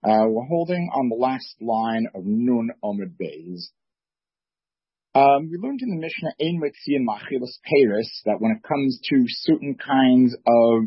We're holding on the last line of Nun Omid Beis. We learned in the Mishnah, Ein Metzion Machilas Peiros, that when it comes to certain kinds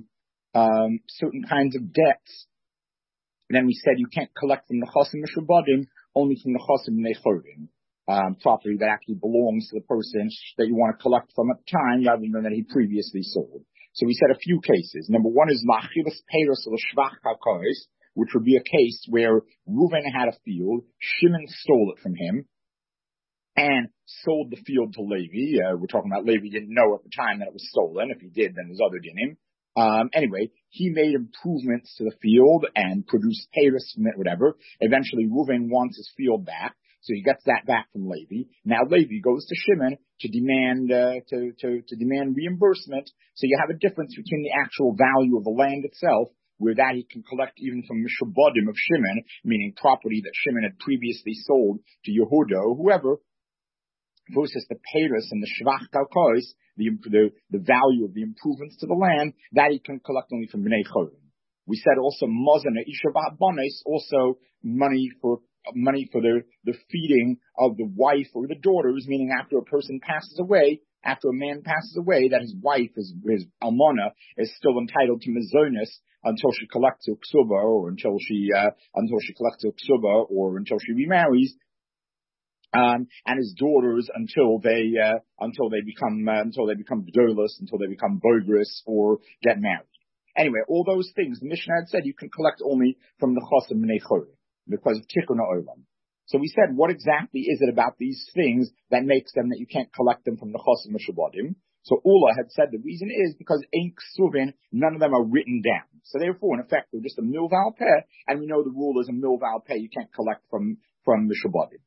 of debts, then we said you can't collect from the Chosim Mishubadim, only from the Chosim Nechorvim, property that actually belongs to the person that you want to collect from at the time, rather than that he previously sold. So we said a few cases. Number one is Machilas Peiros L'Shvach HaKois, which would be a case where Reuven had a field, Shimon stole it from him, and sold the field to Levi. We're talking about Levi didn't know at the time that it was stolen. If he did, then his other dinim. Anyway, he made improvements to the field and produced payros from it, whatever. Eventually, Reuven wants his field back, so he gets that back from Levi. Now Levi goes to Shimon to demand to demand reimbursement. So you have a difference between the actual value of the land itself, where that he can collect even from Mishubadim of Shimon, meaning property that Shimon had previously sold to Yehuda or whoever, versus the payros and the shvach kalkos, the value of the improvements to the land, that he can collect only from Bnei Chorim. We said also mazana isha v'habanos, also money for the feeding of the wife or the daughters, meaning after a person passes away, after a man passes away, that his wife, his almana, is still entitled to mazonis until she collects a ksuba, or until she collects a ksuba, or until she remarries. And his daughters until they become gdolos, until they become boigris or get married. Anyway, all those things the Mishnah had said you can collect only from the chosim bnei chorim because of tikkun ha'olam. So we said, what exactly is it about these things that makes them that you can't collect them from the chosim mishubadim? So Ula had said the reason is because ein ksuvin, none of them are written down. So therefore, in effect, they're just a milval peh, and we know the rule is a milval peh you can't collect from mishubadim.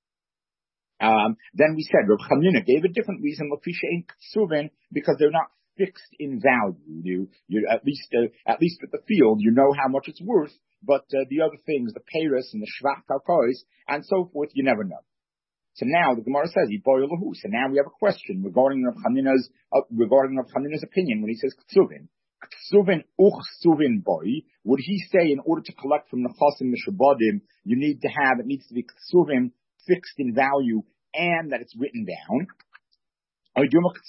Then we said Reb Chanina gave a different reason, because they're not fixed in value. You at least with the field, you know how much it's worth, but the other things, the payros and the shvach kalkos and so forth, you never know. So now the Gemara says Yiboy. So now we have a question regarding Reb Chanina's opinion when he says ksuvin. Ksuvin uchsuvin boy. Would he say in order to collect from the chasim mishubadim, it needs to be ksuvin, fixed in value, and that it's written down? Or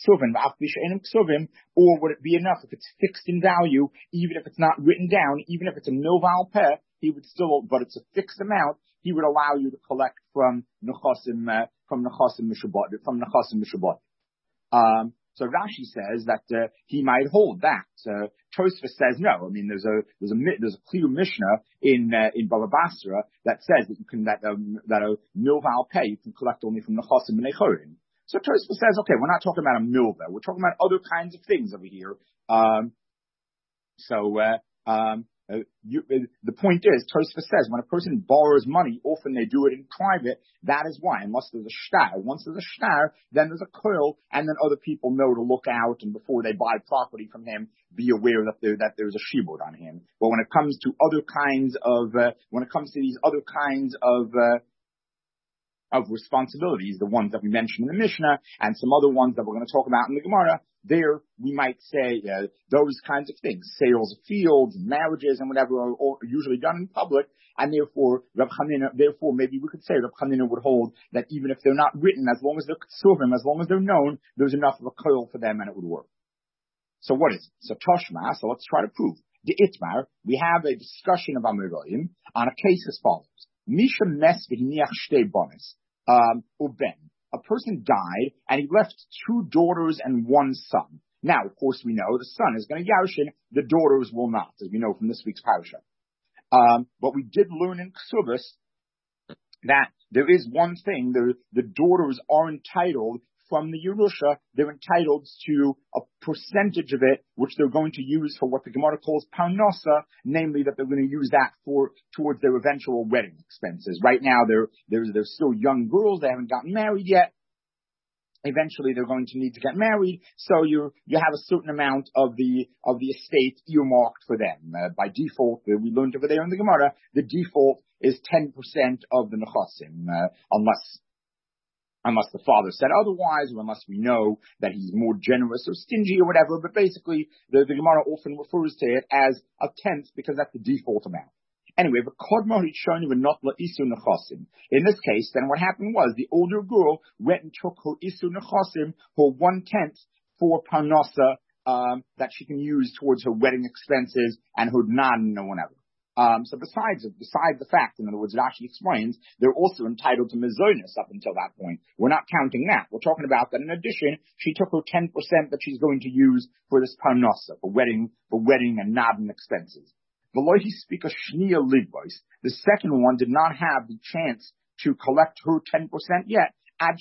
would it be enough if it's fixed in value, even if it's not written down, even if it's a milval peh, but it's a fixed amount, he would allow you to collect from nechasim mishubat. So Rashi says that he might hold that. Tosfos says no. I mean, there's a clear Mishnah in Baba Basra that says that a milval peh you can collect only from the chosim bnei chorim. So Tosfos says, okay, we're not talking about a milva. We're talking about other kinds of things over here. The point is, Tosfos says, when a person borrows money, often they do it in private. That is why, unless there's a shtar. Once there's a shtar, then there's a koil, and then other people know to look out, and before they buy property from him, be aware that there's a shibud on him. But when it comes to these other kinds of responsibilities, the ones that we mentioned in the Mishnah, and some other ones that we're going to talk about in the Gemara, there we might say those kinds of things, sales of fields, marriages, and whatever are usually done in public, and therefore maybe we could say Reb Chanina would hold that even if they're not written, as long as they're ksuvim, as long as they're known, there's enough of a koil for them and it would work. So what is it? So Toshma, so let's try to prove. The Itmar, we have a discussion of Amiroyim on a case as follows. Misha mes v'hiniach shtei bonis. Uben. A person died and he left 2 daughters and 1 son. Now, of course, we know the son is going to yarshin, the daughters will not, as we know from this week's parasha. But we did learn in Ksubas that there is one thing, the daughters are entitled from the Yerusha, they're entitled to a percentage of it, which they're going to use for what the Gemara calls parnasa, namely that they're going to use that towards their eventual wedding expenses. Right now, they're still young girls, they haven't gotten married yet. Eventually, they're going to need to get married, so you have a certain amount of the estate earmarked for them. By default, we learned over there in the Gemara, the default is 10% of the nechasim, unless the father said otherwise, or unless we know that he's more generous or stingy or whatever. But basically, the Gemara often refers to it as a tenth because that's the default amount. Anyway, in this case, then what happened was the older girl went and took her isu nechasim, her 1/10 for parnasa, that she can use towards her wedding expenses and her nadan and whatever. So besides the fact, in other words, Rashi explains, they're also entitled to mezonus up until that point. We're not counting that. We're talking about that in addition, she took her 10% that she's going to use for this parnasa, for wedding and nadan expenses. The second one did not have the chance to collect her 10% yet,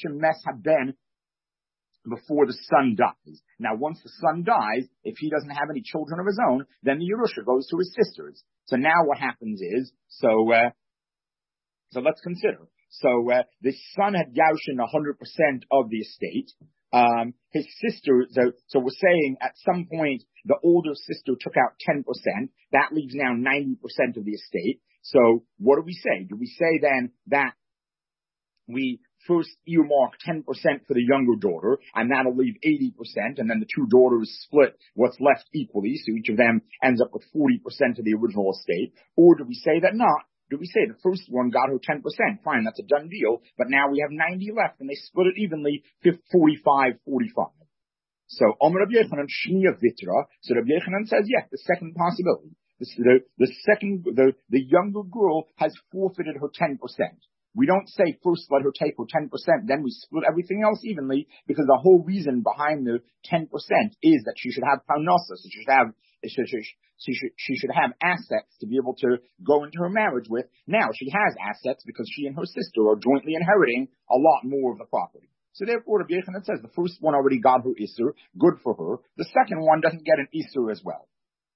before the son dies. Now, once the son dies, if he doesn't have any children of his own, then the Yerusha goes to his sisters. So now what happens is, so let's consider. The son had Yaushin 100% of the estate. His sister, so we're saying at some point, the older sister took out 10%. That leaves now 90% of the estate. So what do we say? Do we say then that we first earmark 10% for the younger daughter, and that'll leave 80%, and then the two daughters split what's left equally, so each of them ends up with 40% of the original estate? Or do we say that not? Do we say the first one got her 10%? Fine, that's a done deal, but now we have 90 left, and they split it evenly, 45-45. So, Omer Rabbi Yochanan, Shnia Vitra, so Rabbi Yochanan says, yes, the second possibility. The younger girl has forfeited her 10%. We don't say first let her take her 10%, then we split everything else evenly, because the whole reason behind the 10% is that she should have parnasa, so she should have assets to be able to go into her marriage with. Now she has assets because she and her sister are jointly inheriting a lot more of the property. So therefore, Rabbi Yochanan says the first one already got her isur, good for her. The second one doesn't get an isur as well.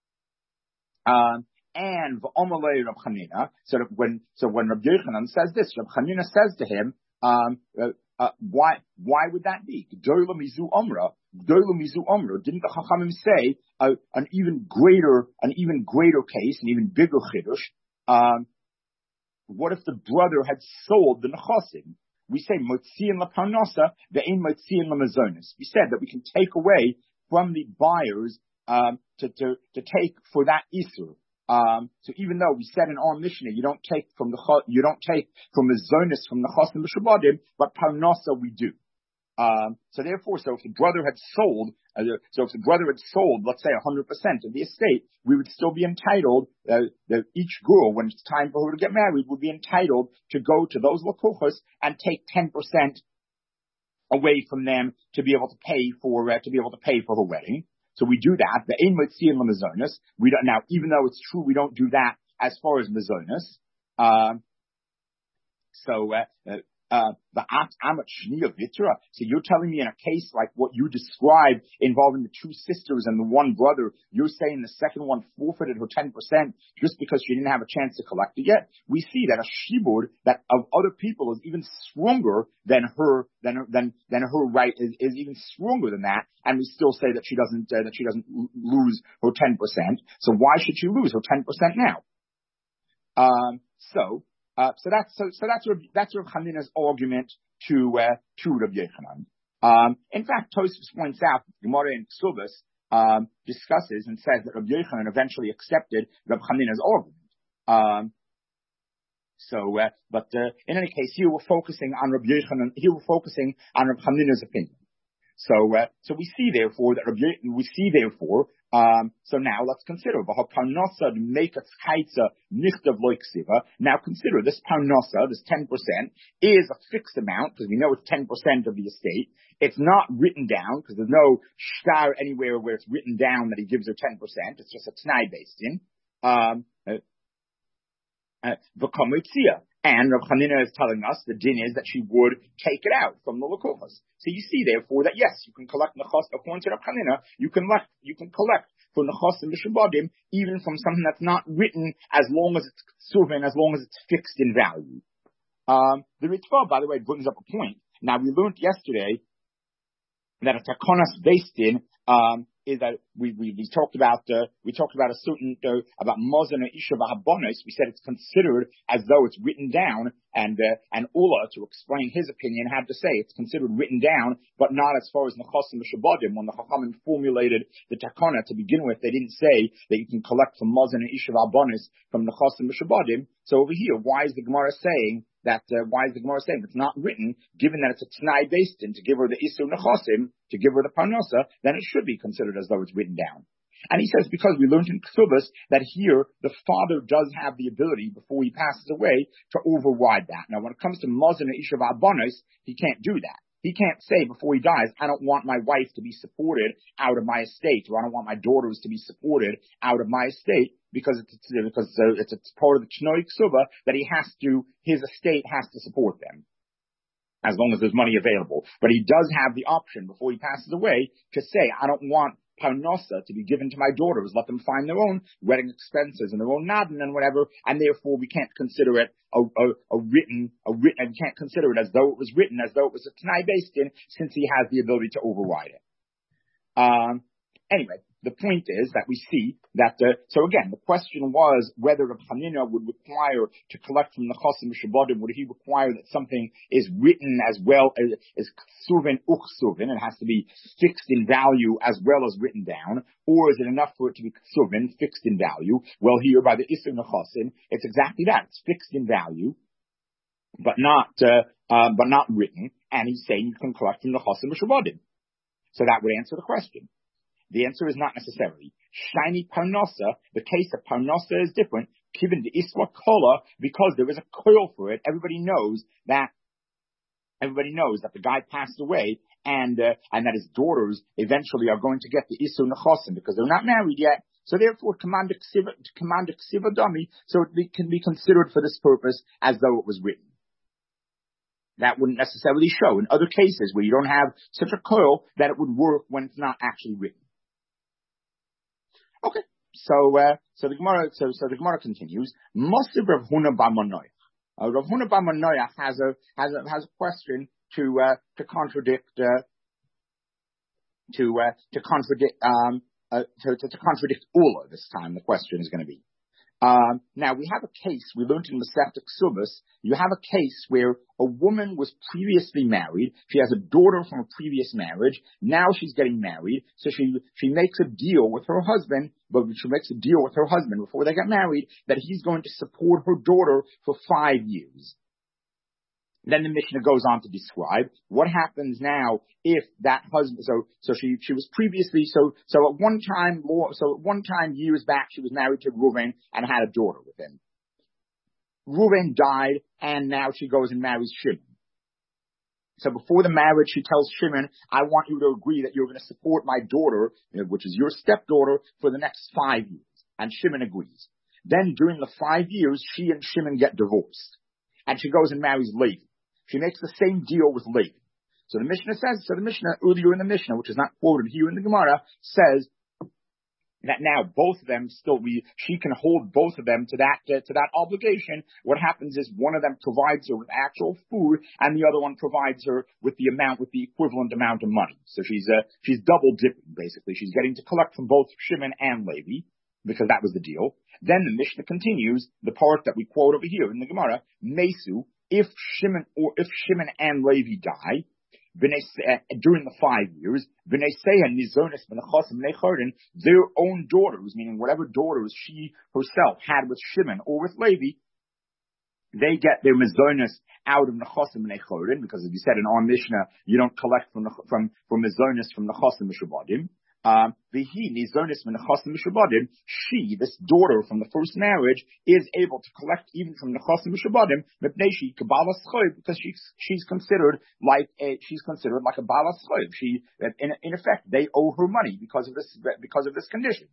And v'omalei Rab Chanina. So when Rabbi Yochanan says this, Rab Chanina says to him, why would that be? G'dola mizu omra. Didn't the Chachamim say an even greater case, an even bigger chiddush? What if the brother had sold the nechasim? We say motziin la parnasa ve'ein motziin la mazonis. We said that we can take away from the buyers to take for that isur. So even though we said in our Mishnah, you don't take from the zonis from the chasim b'shabadim, but parnasa we do. So therefore, if the brother had sold, let's say 100% of the estate, we would still be entitled. Each girl, when it's time for her to get married, would be entitled to go to those lakuchos and take 10% away from them to be able to pay for her wedding. So we do that. The ein motziin lamazonis. We don't now, even though it's true, we don't do that as far as mazonis. The amat shnia vitra. So you're telling me in a case like what you described involving the two sisters and the one brother, you're saying the second one forfeited her 10% just because she didn't have a chance to collect it yet? We see that a shibud that of other people is even stronger than her right is even stronger than that, and we still say that she doesn't lose her 10%. So why should she lose her 10% now? So that's Rav Chanina's argument to Rabbi Yochanan. In fact, Tosfos points out, Gemara in Ksubas discusses and says that Rabbi Yochanan eventually accepted Rav Chanina's argument. But in any case, here we're focusing on Rabbi Yochanan. Here we're focusing on Rav Chanina's opinion. So we see therefore that so now let's consider now consider this parnasa, this 10% is a fixed amount because we know it's 10% of the estate. It's not written down because there's no shtar anywhere where it's written down that he gives her 10%. It's just a t'nai based in. And Rav Chanina is telling us the din is that she would take it out from the lakuchos. So you see, therefore, that yes, you can collect nechos according to Rav Chanina. You can collect for nechos and b'shabadim even from something that's not written, as long as it's ksuvin, as long as it's fixed in value. The Ritva, by the way, brings up a point. Now we learned yesterday that a takonas based in is that we talked about a certain about Mozen or Isha Vahabonis. We said it's considered as though it's written down, and Ula, to explain his opinion, had to say it's considered written down, but not as far as Nechasim Shabadim. When the Chachamim formulated the Takana to begin with, they didn't say that you can collect from Mozen and Isha Vahabonis from Nechasim Shabadim. So over here, why is the Gemara saying it's not written, given that it's a Tanai based in to give her the Isu Nechasim, to give her the Parnasa, then it should be considered as though it's written down. And he says, because we learned in Ksubas that here the father does have the ability, before he passes away, to override that. Now, when it comes to Mozen and Isha Vahabonis, he can't do that. He can't say before he dies, I don't want my wife to be supported out of my estate, or I don't want my daughters to be supported out of my estate, because it's part of the Chnoi Ksuba that his estate has to support them, as long as there's money available. But he does have the option before he passes away to say, I don't want Parnasa to be given to my daughters. Let them find their own wedding expenses and their own nadin and whatever, and therefore we can't consider it a written, and we can't consider it as though it was written, as though it was a Tanai based in, since he has the ability to override it. Anyway, the point is that we see that, so again, the question was whether Reb Chanina would require to collect from the Nechasim Shabadim, would he require that something is written as well as Ksuvin Uchsuvin, it has to be fixed in value as well as written down, or is it enough for it to be Ksuvin, fixed in value? Well, here by the Isur Nechasim, it's exactly that, it's fixed in value, but not written, and he's saying you can collect from the Nechasim Shabadim. So that would answer the question. The answer is not necessarily. Shiny Parnasa, the case of Parnasa is different, given the Isla Kola, because there is a coil for it. Everybody knows that the guy passed away, and that his daughters eventually are going to get the Isur Nechasim, because they're not married yet. So therefore, command Ksiva Dami, so it can be considered for this purpose as though it was written. That wouldn't necessarily show in other cases where you don't have such a coil that it would work when it's not actually written. Okay, so the Gemara continues. Moshe Rav Huna bar Manoach. Rav Huna bar Manoach has a question to contradict Ula this time. The question is going to be. Now we have a case, we learned in Masechta Ksubas, you have a case where a woman was previously married, she has a daughter from a previous marriage, now she's getting married, so she makes a deal with her husband, before they get married, that he's going to support her daughter for 5 years. Then the Mishnah goes on to describe what happens now if that husband, so she was previously, so at one time years back, she was married to Reuven and had a daughter with him. Reuven died, and now she goes and marries Shimon. So before the marriage, she tells Shimon, I want you to agree that you're going to support my daughter, which is your stepdaughter, for the next 5 years. And Shimon agrees. Then during the 5 years, she and Shimon get divorced. And she goes and marries Levi. She makes the same deal with Levi. So the Mishnah earlier in the Mishnah, which is not quoted here in the Gemara, says that now both of them she can hold both of them to that obligation. What happens is one of them provides her with actual food, and the other one provides her with the equivalent amount of money. So she's double dipping, basically. She's getting to collect from both Shimon and Levi, because that was the deal. Then the Mishnah continues, the part that we quote over here in the Gemara, Mesu, if Shimon and Levi die, during the 5 years, their own daughters, meaning whatever daughters she herself had with Shimon or with Levi, they get their mizonos out of Nechasim Nechorin, because as we said in our Mishnah, you don't collect from mizonos from Nechasim Mishubadim. She, this daughter from the first marriage, is able to collect even from Nechasim Mishubadim, because she's considered like a Balas Choiv. In effect, they owe her money because of this condition.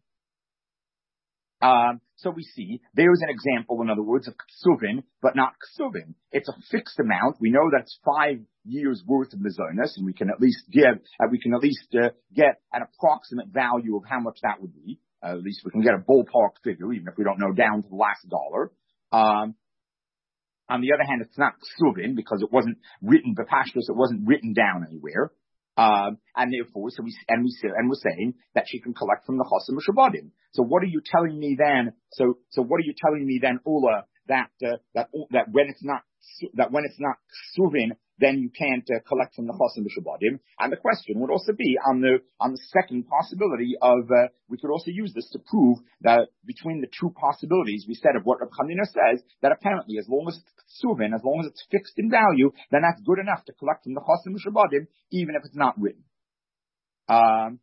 So we see there's an example, in other words, of ksuvin, but not ksuvin. It's a fixed amount. We know that's 5 years worth of mizonos, and we can at least get an approximate value of how much that would be. At least we can get a ballpark figure, even if we don't know down to the last dollar. On the other hand, it's not ksuvin because it wasn't written b'pashtus, it wasn't written down anywhere. And therefore, we're saying that she can collect from the Chosim Mishabadim. So what are you telling me then? So what are you telling me then, Ula, that when it's not Suvin, then you can't collect from the Chosim Mishabadim? And the question would also be on the second possibility of, we could also use this to prove that between the two possibilities we said of what Rav Chanina says, that apparently as long as it's Suvin, as long as it's fixed in value, then that's good enough to collect from the Chosim Mishabadim, even if it's not written. But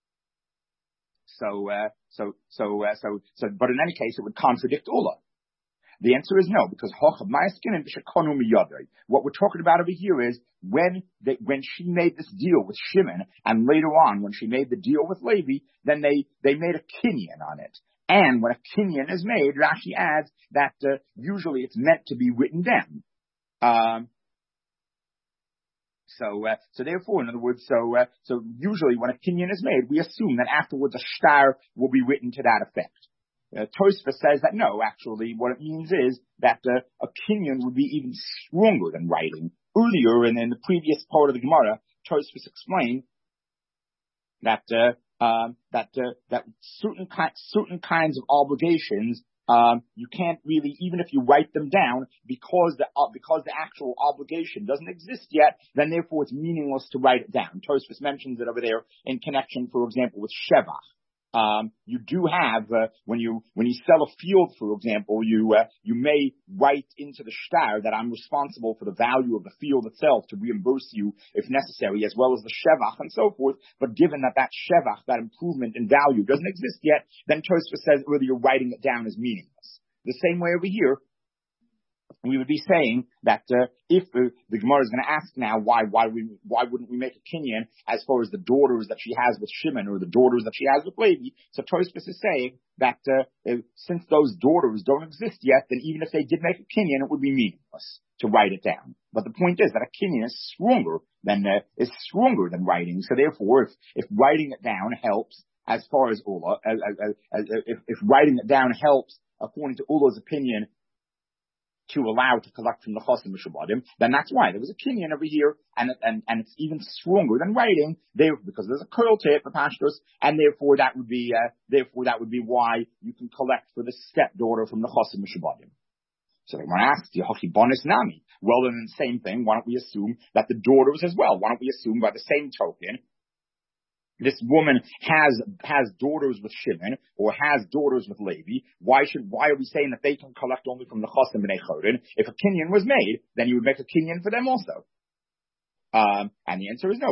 in any case, it would contradict Ula. The answer is no, because what we're talking about over here is when she made this deal with Shimon, and later on when she made the deal with Levi, then they made a kinyan on it. And when a kinyan is made, Rashi adds that usually it's meant to be written down. So therefore, in other words, so usually when a kinyan is made, we assume that afterwards a shtar will be written to that effect. Tosfos says that no, actually, what it means is that a kinyan would be even stronger than writing. Earlier, and in the previous part of the Gemara, Tosfos explained that certain kinds of obligations you can't really, even if you write them down, because the actual obligation doesn't exist yet, then therefore it's meaningless to write it down. Tosfos mentions it over there in connection, for example, with Shevach. You do have, when you sell a field, for example, you may write into the shtar that I'm responsible for the value of the field itself to reimburse you if necessary, as well as the shevach and so forth. But given that shevach, that improvement in value doesn't exist yet, then Tosfos says whether writing it down is meaningless. The same way over here, we would be saying that if the Gemara is going to ask now why wouldn't we make a kinyan as far as the daughters that she has with Shimon or the daughters that she has with Levi? So Tosfos is saying that since those daughters don't exist yet, then even if they did make a kinyan, it would be meaningless to write it down. But the point is that a kinyan is stronger than writing. So therefore, if writing it down helps as far as Ula, if writing it down helps according to Ula's opinion, to allow to collect from the Chosim Mishabadim, then that's why there was a kinyan over here, and it's even stronger than writing there because there's a curl to it for pashtos, and therefore that would be why you can collect for the stepdaughter from the Chosim Mishabadim. So they want to ask, Yehochi bonus nami. Well, then the same thing. Why don't we assume that the daughters as well? Why don't we assume by the same token, this woman has daughters with Shimon or has daughters with Levi? Why are we saying that they can collect only from the Chosim B'nei Chorin? If a kinyan was made, then you would make a kinyan for them also. And the answer is no.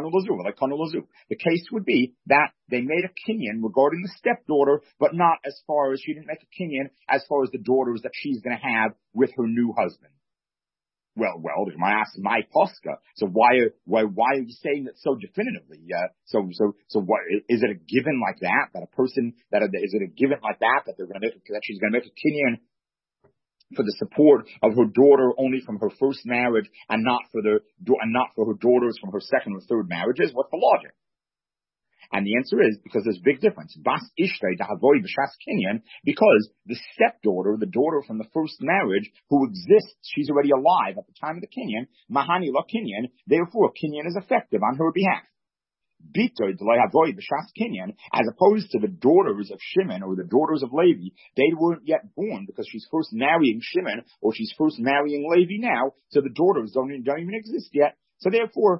The case would be that they made a kinyan regarding the stepdaughter, but not as far as she didn't make a kinyan as far as the daughters that she's going to have with her new husband. Well, they might ask my posca. So why are you saying that so definitively? So what is it a given like that a person is it a given like that they're going to make that she's going to make a kinyan for the support of her daughter only from her first marriage and not for her daughters from her second or third marriages? What's the logic? And the answer is because there's a big difference. Bas ishtay da'avoy b'shas kinyan, because the stepdaughter, the daughter from the first marriage who exists, she's already alive at the time of the kinyan, mahani la kinyan, therefore kinyan is effective on her behalf. Bitoy d'layavoy b'shas kinyan, as opposed to the daughters of Shimon or the daughters of Levi, they weren't yet born because she's first marrying Shimon or she's first marrying Levi now, so the daughters don't even exist yet. So therefore,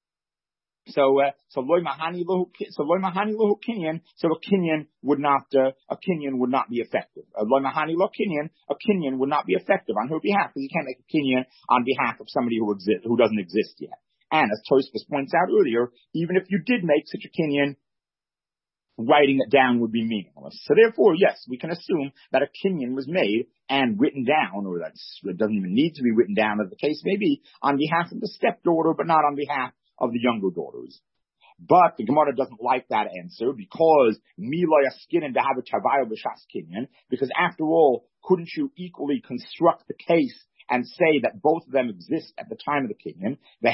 loy mahani lahu kinyan, so a kinyan would not be effective. Loy mahani lahu kinyan, a kinyan would not be effective on her behalf because you can't make a kinyan on behalf of somebody who doesn't exist yet. And as Tosfos points out earlier, even if you did make such a kinyan, writing it down would be meaningless. So therefore, yes, we can assume that a kinyan was made and written down, or it doesn't even need to be written down as the case may be, on behalf of the stepdaughter, but not on behalf of the younger daughters. But the Gemara doesn't like that answer because because after all, couldn't you equally construct the case and say that both of them exist at the time of the kinyan? The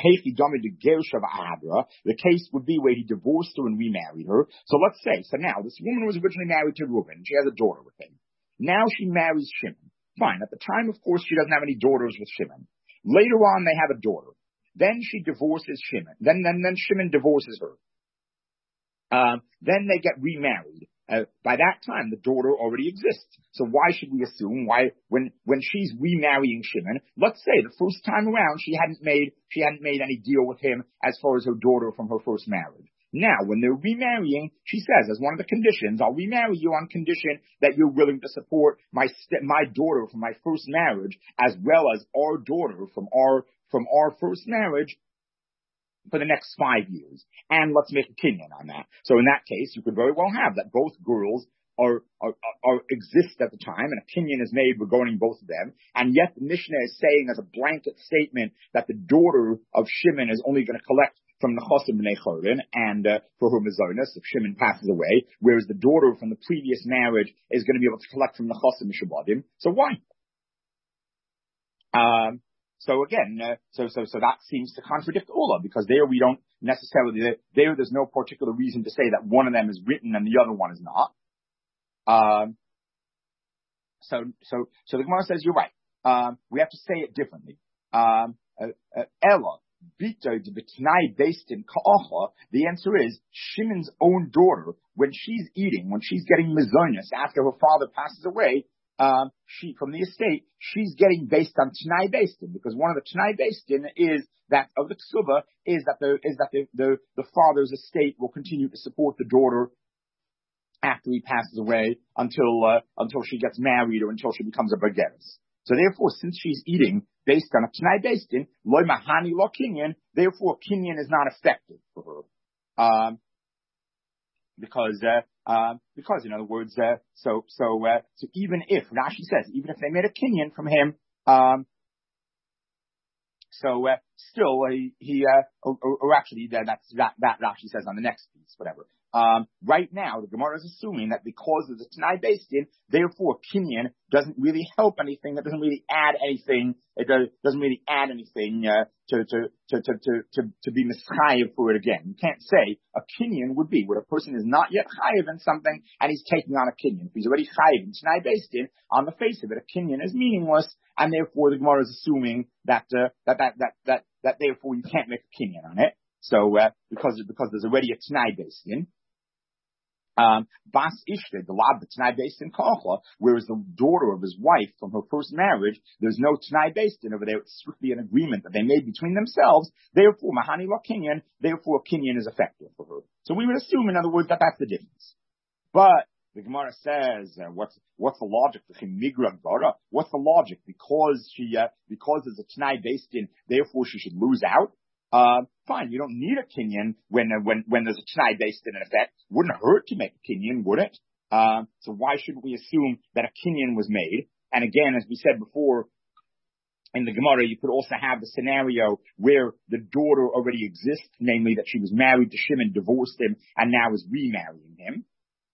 case would be where he divorced her and remarried her. So let's say, now this woman was originally married to Reuben. She has a daughter with him. Now she marries Shimon. Fine. At the time, of course, she doesn't have any daughters with Shimon. Later on, they have a daughter. Then she divorces Shimon. Then Shimon divorces her. Then they get remarried. By that time, the daughter already exists. So why should we assume when she's remarrying Shimon, let's say the first time around she hadn't made any deal with him as far as her daughter from her first marriage. Now, when they're remarrying, she says, as one of the conditions, I'll remarry you on condition that you're willing to support my daughter from my first marriage, as well as our daughter from our first marriage for the next 5 years. And let's make a kinyan on that. So in that case, you could very well have that both girls exist at the time, and a kinyan is made regarding both of them, and yet the Mishnah is saying as a blanket statement that the daughter of Shimon is only going to collect from the Chosim B'nei Chorin and for her Mazonos if Shimon passes away, whereas the daughter from the previous marriage is going to be able to collect from the Chosim Mishabadim. So why? So again, so that seems to contradict Ula, because there we don't necessarily, there's no particular reason to say that one of them is written and the other one is not. So the Gemara says you're right. We have to say it differently. Ella, based in Ka'acha, the answer is Shimon's own daughter, when she's getting Mazonos after her father passes away, she, from the estate, she's getting based on T'nai Beistin, because one of the T'nai Beistin is that, of the Ksuba, is that the father's estate will continue to support the daughter after he passes away until she gets married or until she becomes a Bageres. So therefore, since she's eating based on a T'nai Beistin, loy mahani lo kinyan, therefore kinyan is not effective for her. Because in other words, so even if, Rashi says, even if they made a kinyan from him, still or actually that Rashi says on the next piece, whatever. Right now, the Gemara is assuming that because of the T'nai Beistin, therefore kinyan doesn't really help anything. It doesn't really add anything. It doesn't really add anything to be mischayev for it again. You can't say a kinyan would be where a person is not yet chayev in something and he's taking on a kinyan. If he's already chayev in T'nai Beistin, on the face of it, a kinyan is meaningless, and therefore the Gemara is assuming that therefore you can't make a kinyan on it. So because there's already a T'nai Beistin. Bas Ishte, the Lab T'nai Beistin Ka'acha, whereas the daughter of his wife from her first marriage, there's no T'nai Beistin over there. It's strictly an agreement that they made between themselves. Therefore, Mahani La Kinyan, therefore Kinyan is effective for her. So we would assume, in other words, that that's the difference. But the Gemara says, what's the logic? What's the logic? Because there's a T'nai Beistin, therefore she should lose out. Fine, you don't need a kinyan when there's a T'nai Beistin in effect. Wouldn't hurt to make a kinyan, would it? So why shouldn't we assume that a kinyan was made? And again, as we said before, in the Gemara, you could also have the scenario where the daughter already exists, namely that she was married to Shimon, divorced him, and now is remarrying him.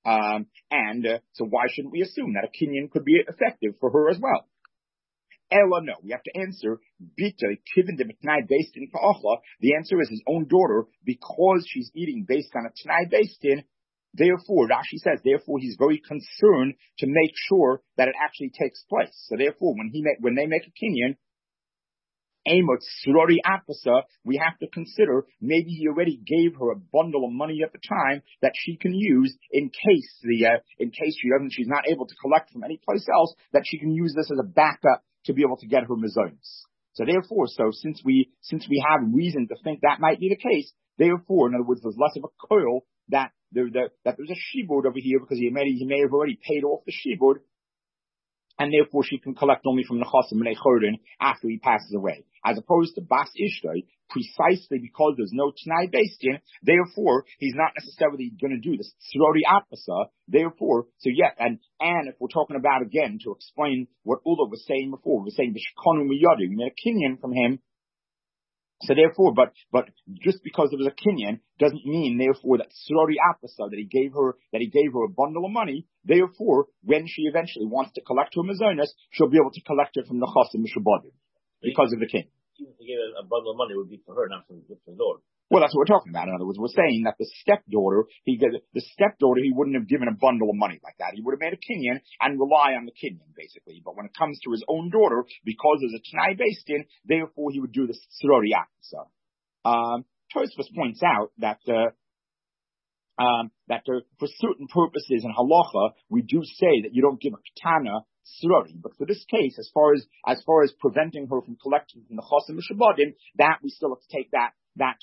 So why shouldn't we assume that a kinyan could be effective for her as well? Ella, no. We have to answer, Bita, Kivin de T'nai Beistin Ka'acha. The answer is his own daughter, because she's eating based on a T'nai Beistin. Therefore, Rashi says, therefore he's very concerned to make sure that it actually takes place. So therefore, when they make a kinyan, Amot Surori Apasa, we have to consider maybe he already gave her a bundle of money at the time that she can use in case she's not able to collect from any place else, that she can use this as a backup to be able to get her mazonos. So therefore, since we have reason to think that might be the case, therefore, in other words, there's less of a coil that there's a shibud over here, because he may have already paid off the shibud, and therefore she can collect only from the Chosim B'nei Chorin after he passes away. As opposed to Bas Ishtoi, precisely because there's no T'nai Beistin, therefore he's not necessarily going to do this Tzrori Apasa. Therefore, so yeah, and if we're talking about, again, to explain what Ula was saying before, we're saying B'shkonu Miyadi, we made a kinyan from him. So therefore, but just because there was a kinyan doesn't mean, therefore, that Tzrori Apasa, that he gave her a bundle of money. Therefore, when she eventually wants to collect her mazonos, she'll be able to collect it from the Chosim Mishabadim because of the king. Even to give a bundle of money would be for her, not for the Lord. Well, that's what we're talking about. In other words, we're saying that the stepdaughter, he wouldn't have given a bundle of money like that. He would have made a kinyan and rely on the kinyan, basically. But when it comes to his own daughter, because there's a Tanai based in, therefore he would do the Srori Aksa. Tosfos points out that for certain purposes in halacha, we do say that you don't give a katana srori, but for this case, as far as preventing her from collecting from the chosim mishabadim, that we still have to take that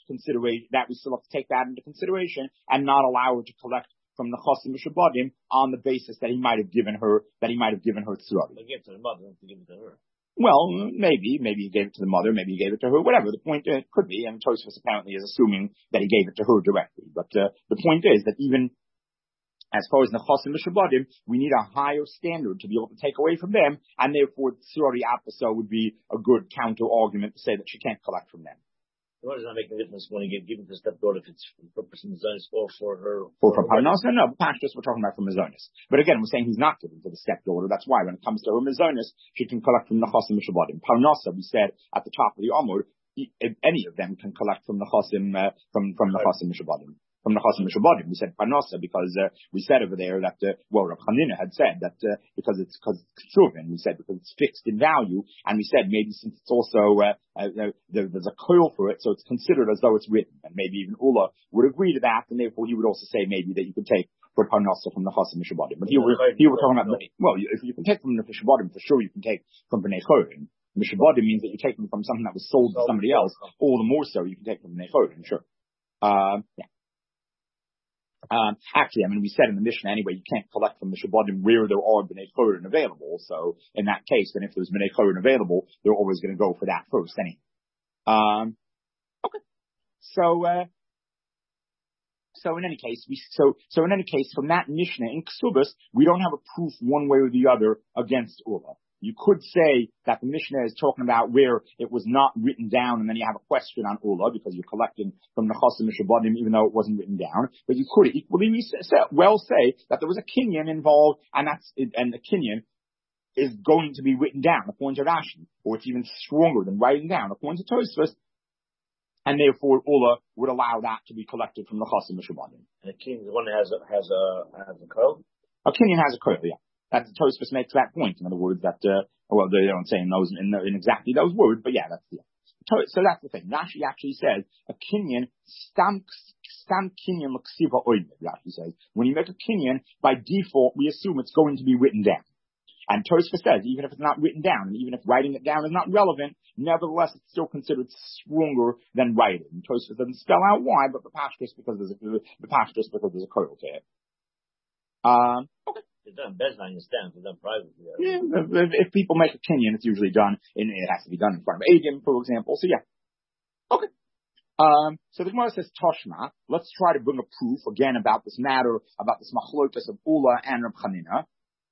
into consideration and not allow her to collect from the chosim mishabadim on the basis that he might have given her srori. They gave it to the mother, not to give it to her. Well, maybe he gave it to the mother, maybe he gave it to her, whatever. The point could be, and Tosfos apparently is assuming that he gave it to her directly. But the point is that even as far as the chosim mishabadim, we need a higher standard to be able to take away from them, and therefore Srori Apasa would be a good counter argument to say that she can't collect from them. Why does that make a difference when you give it to stepdaughter if it's for purpose of Mizonis or for her? For Parnasa? No, Pashtus, we're talking about for Mizonis. But again, we're saying he's not giving to the stepdaughter. That's why when it comes to her Mizonis, she can collect from the chosim mishabadim. Parnasa, we said at the top of the Amud, any of them can collect from the chosim from the chosim mishabadim. From the chosim mishabadim, we said Parnasa because we said over there that Rav Chanina had said that because it's ksuvin, we said because it's fixed in value, and we said maybe since it's also there's a coil for it, so it's considered as though it's written, and maybe even Ula would agree to that, and therefore he would also say maybe that you could take for Parnasa from the chosim mishabadim. But here we're talking about if you can take from the mishabadim, for sure you can take from bnei chorin. Mishabadim means that you take them from something that was sold to somebody else. All the more so you can take them from bnei chorin, sure. Yeah. Actually, I mean, we said in the Mishnah anyway, you can't collect from the Shabbatim where there are B'nai Chorin available. So in that case, then if there's B'nai Chorin available, they're always going to go for that first anyway. Okay. So in any case, from that Mishnah in Ksubas, we don't have a proof one way or the other against Ula. You could say that the Mishnah is talking about where it was not written down, and then you have a question on Ula because you're collecting from the chosim mishabadim even though it wasn't written down. But you could equally well say that there was a kinyan involved, and the kinyan is going to be written down according to Rashi, or it's even stronger than writing down according to Tosfos, and therefore Ula would allow that to be collected from the chosim mishabadim. And the kinyan, the one that has a coil. A kinyan has a coil, yeah. That's Tosfos makes that point. In other words, that they don't say in exactly those words, but yeah, that's so that's the thing. Rashi actually says a kinyan stam kinyan l'ksiva oimed. Rashi says when you make a kinyan, by default we assume it's going to be written down. And Tosfos says even if it's not written down, and even if writing it down is not relevant, nevertheless it's still considered stronger than writing. And Tosfos doesn't spell out why, but the pashtus because there's a coil to it. Okay. It's done best, I understand. It's done privately. Yeah, if people make a kinyan, it's usually done it has to be done in front of Adim, for example. So yeah. Okay. So the Gemara says Toshma. Let's try to bring a proof again about this matter, about this machlokas of Ula and Rav Chanina,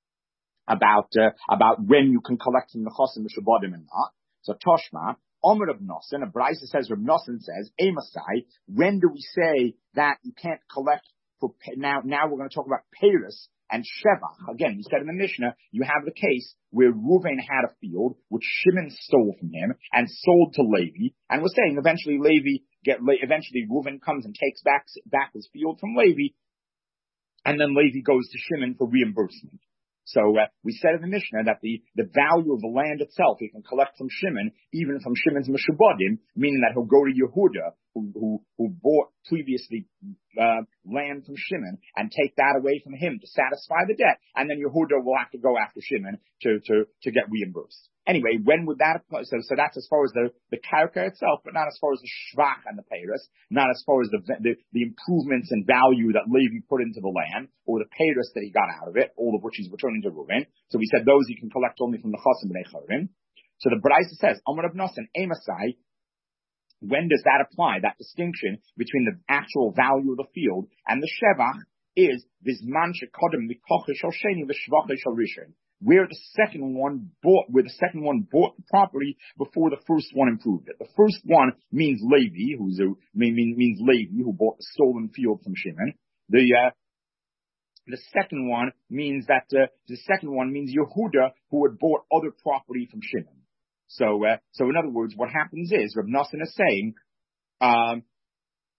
about when you can collect from the chosim mishabadim and not. So Toshma, Omer Rav Nosson, a Brisa says, Rav Nosson says, Emasai, when do we say that you can't collect for, now we're going to talk about Paris and Shevach. Again, we said in the Mishnah, you have the case where Reuven had a field, which Shimon stole from him and sold to Levi, and we're saying eventually Reuven comes and takes back his field from Levi, and then Levi goes to Shimon for reimbursement. So we said in the Mishnah that the value of the land itself he can collect from Shimon, even from Shimon's Meshubadim, meaning that he'll go to Yehuda, who bought previously land from Shimon, and take that away from him to satisfy the debt, and then Yehuda will have to go after Shimon to get reimbursed. Anyway, when would that apply? So that's as far as the karka itself, but not as far as the shvach and the peiros, not as far as the improvements in value that Levi put into the land, or the peiros that he got out of it, all of which he's returning to Reuven. So we said those you can collect only from the chosim b'nei chorim. So the Brisa says, Amar Rav Nosson, Emasai, when does that apply? That distinction between the actual value of the field and the shevach is Vizman shekodem v'kochish al sheni v'shvachish al rishon, where the second one bought the property before the first one improved it. The first one means Levi, means Levi, who bought the stolen field from Shimon. The second one means Yehuda, who had bought other property from Shimon. So in other words, what happens is Rav Nosson is saying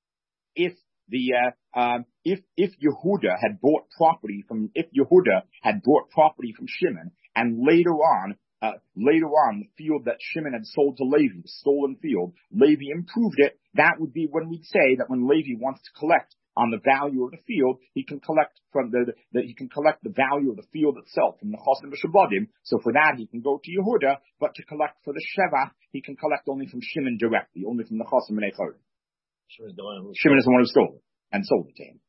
if Yehuda had bought property from Shimon, and later on, the field that Shimon had sold to Levi, the stolen field, Levi improved it, that would be when we'd say that when Levi wants to collect on the value of the field, he can collect from the value of the field itself from the Chosim B'Shabadim. So for that, he can go to Yehuda, but to collect for the Shevach, he can collect only from Shimon directly, only from the Chosim B'nei Chorim. Shimon is the one who stole it and sold it to him.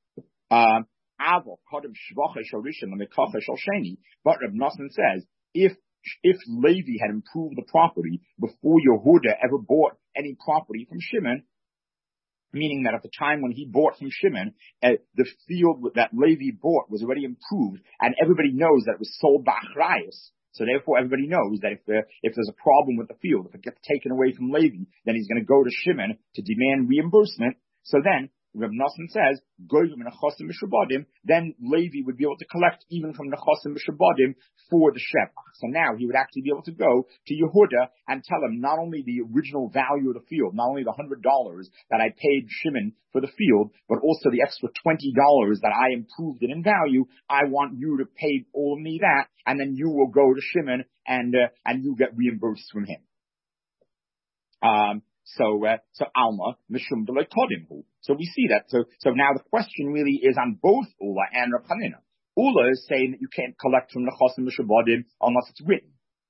But Reb Nosson says, if Levi had improved the property before Yehuda ever bought any property from Shimon, meaning that at the time when he bought from Shimon, the field that Levi bought was already improved, and everybody knows that it was sold by Achrayus. So therefore, everybody knows that if there's a problem with the field, if it gets taken away from Levi, then he's going to go to Shimon to demand reimbursement. So then, Reb Nosson says, then Levi would be able to collect even from the Chosim B'Shabadim for the Shevach. So now he would actually be able to go to Yehuda and tell him not only the original value of the field, not only the $100 that I paid Shimon for the field, but also the extra $20 that I improved it in value. I want you to pay all of me that, and then you will go to Shimon and you get reimbursed from him. So Alma, Mishum D'Lo Kodimhu. So we see that. So now the question really is on both Ula and Reb Chanina. Ula is saying that you can't collect from the Chosim B'Shabadim unless it's written.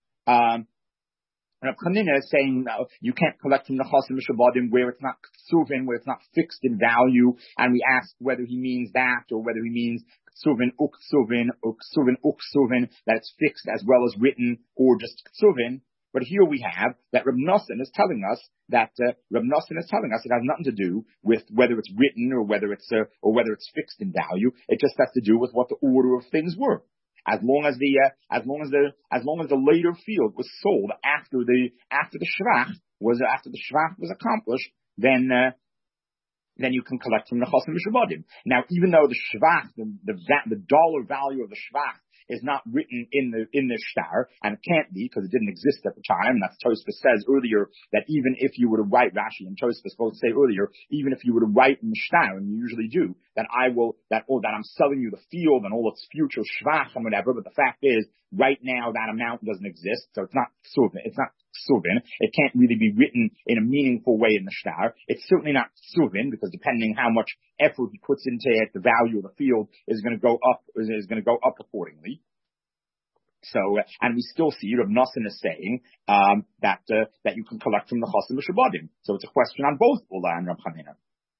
Reb Chanina is saying no, you can't collect from the Chosim B'Shabadim where it's not ksuvin, where it's not fixed in value. And we ask whether he means that or whether he means ksuvin uksuvin, that it's fixed as well as written, or just ksuvin. But here we have that Reb Nosson is telling us it has nothing to do with whether it's written or whether it's fixed in value. It just has to do with what the order of things were. As long as the later field was sold after the shvach was accomplished, then you can collect from the Chosim B'Shabadim. Now, even though the shvach, the dollar value of the shvach is not written in the shtar, and it can't be because it didn't exist at the time. And that's Tosfos says earlier that even if you were to write, Rashi and Tosfos both say earlier, even if you were to write in the shtar, and you usually do, that I'm selling you the field and all its future shvach and whatever, but the fact is, right now that amount doesn't exist, so it's not ksuvin. It can't really be written in a meaningful way in the shtar. It's certainly not ksuvin, because depending how much effort he puts into it, the value of the field is going to go up accordingly. So, and we still see Reb Nosson is saying that you can collect from the Chosim B'Shabadim. So it's a question on both Ula and Reb Chanina.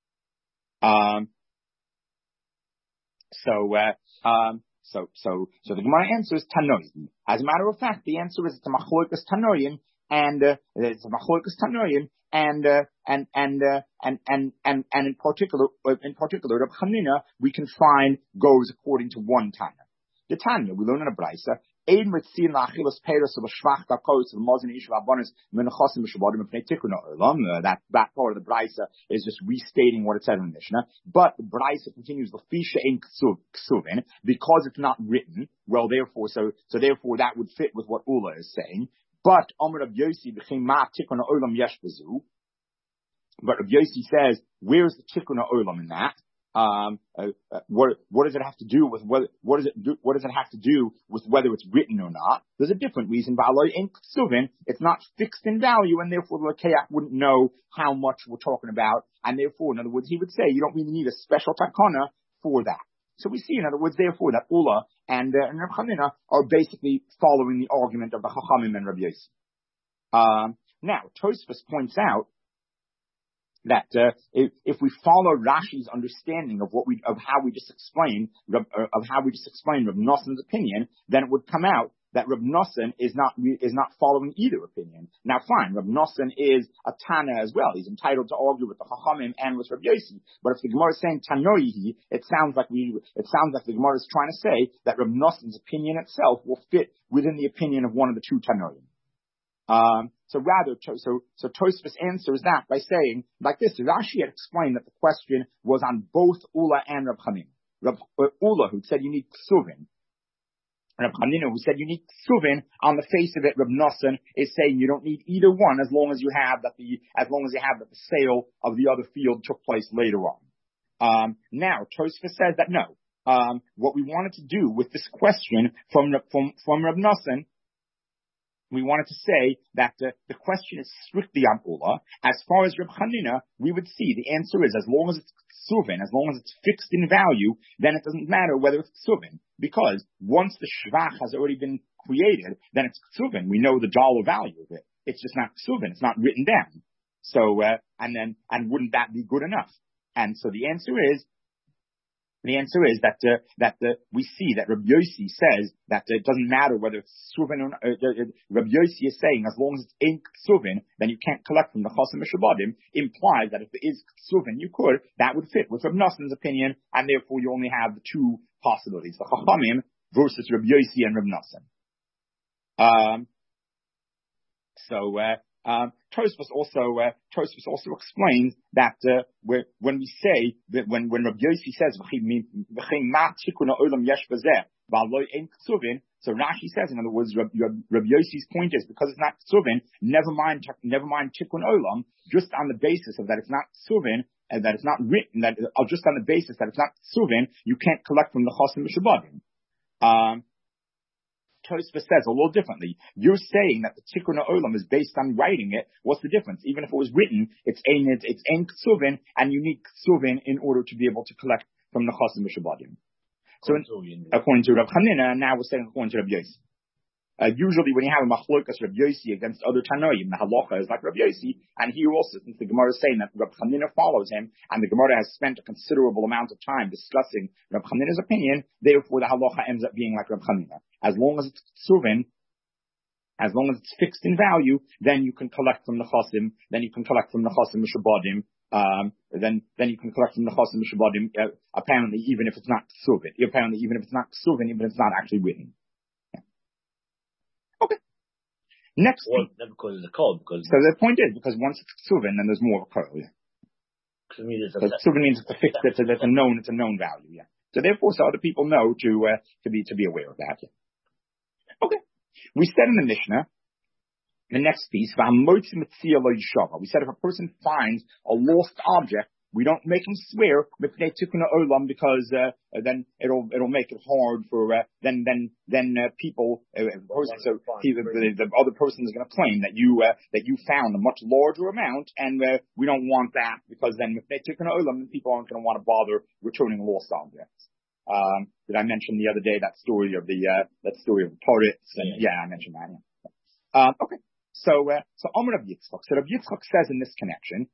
So the Gemara answers Tanoim. As a matter of fact, the answer is it's a Machlokas Tanoim, and in particular, Reb Chanina we can find goes according to one Tana. The Tanya we learn in a Brisa. That part of the Brisa is just restating what it said in the Mishnah. But the Brisa continues L'fisha ein ksuvin, because it's not written. Well, therefore, so therefore that would fit with what Ula is saying. But Amar Rab Yossi b'chem ma tikkun ha'olam yesh b'zu. But Rab Yossi says, where's the tikkun ha'olam in that? What does it have to do with what does it have to do with whether it's written or not? There's a different reason. It's not fixed in value, and therefore the Lakeach wouldn't know how much we're talking about, and therefore, in other words, he would say you don't really need a special takana for that. So we see, in other words, therefore, that Ula and Reb Chanina are basically following the argument of the Chachamim and Reb Yossi. Now, Tosfos points out that if we follow Rashi's understanding of how we just explained Reb Nosson's opinion, then it would come out that Reb Nosson is not following either opinion. Now, fine, Reb Nosson is a Tana as well. He's entitled to argue with the Chachamim and with Reb Yossi. But if the Gemara is saying Tanoihi, it sounds like the Gemara is trying to say that Reb Nosson's opinion itself will fit within the opinion of one of the two Tanoim. So Tosfos answers that by saying like this: Rashi had explained that the question was on both Ula and Reb Chanina. Ula, who said you need ksuvin, Reb Chanina, who said you need ksuvin. On the face of it, Reb Nosson is saying you don't need either one as long as you have that the sale of the other field took place later on. Now, Tosfos says that no. What we wanted to do with this question from Reb Nosson, we wanted to say that the question is strictly on Ula. As far as Reb Chanina, we would see the answer is as long as it's ksuvin, as long as it's fixed in value, then it doesn't matter whether it's ksuvin. Because once the shvach has already been created, then it's ksuvin. We know the dollar value of it. It's just not ksuvin. It's not written down. So, and wouldn't that be good enough? And so the answer is that we see that Rabbi Yossi says that it doesn't matter whether it's ksuvin or not. Rabbi Yossi is saying as long as it's in ksuvin, then you can't collect from the chosim mishabadim. Implies that if it is ksuvin, you could. That would fit with Rabbi Nosson's opinion, and therefore you only have the two possibilities: the Chachamim versus Rabbi Yossi and Rabbi Nosson. Tosfos also explains that when we say that when Rabbi Yossi says so Rashi says, in other words, Rabbi Yossi's point is because it's not ksuvin, never mind tikkun olam, just on the basis of that it's not ksuvin and that it's not written, that just on the basis that it's not ksuvin, you can't collect from the chosim mishabadim. Tosfos says a little differently. You're saying that the tikkun olam is based on writing it. What's the difference? Even if it was written, it's ein ksuvin, and you need ksuvin in order to be able to collect from the chosim mishabadim. So, according to Rav Chanina, and now we're saying according to Rav Yossi. Usually when you have a machlokas Rav Yossi against other Tanoim, the halacha is like Rav Yossi, and here also, since the Gemara is saying that Rav Chanina follows him, and the Gemara has spent a considerable amount of time discussing Rav Chanina's opinion, therefore the halacha ends up being like Rav Chanina. As long as it's ksuvin, as long as it's fixed in value, then you can collect from the chosim, then you can collect from the chosim mishabadim, then you can collect from the chosim mishabadim, apparently even if it's not ksuvin, even if it's not actually written. Okay. Next. Well, not because it's a code, because. So the point is, because once it's ksuvin, then there's more of a code, yeah. Because ksuvin means it's a fixed, it's a known value, yeah. So therefore, so other people know to be aware of that, yeah. Okay. We said in the Mishnah, the next piece, we said if a person finds a lost object, we don't make him swear because then it'll make it hard for people. So the other person is going to claim that you found a much larger amount, and we don't want that because then people aren't going to want to bother returning lost objects. Did I mention the other day that story of the poets? And yeah, I mentioned that. Yeah. Okay. So Amar Rav Yitzchak. So Rav Yitzchak says in this connection,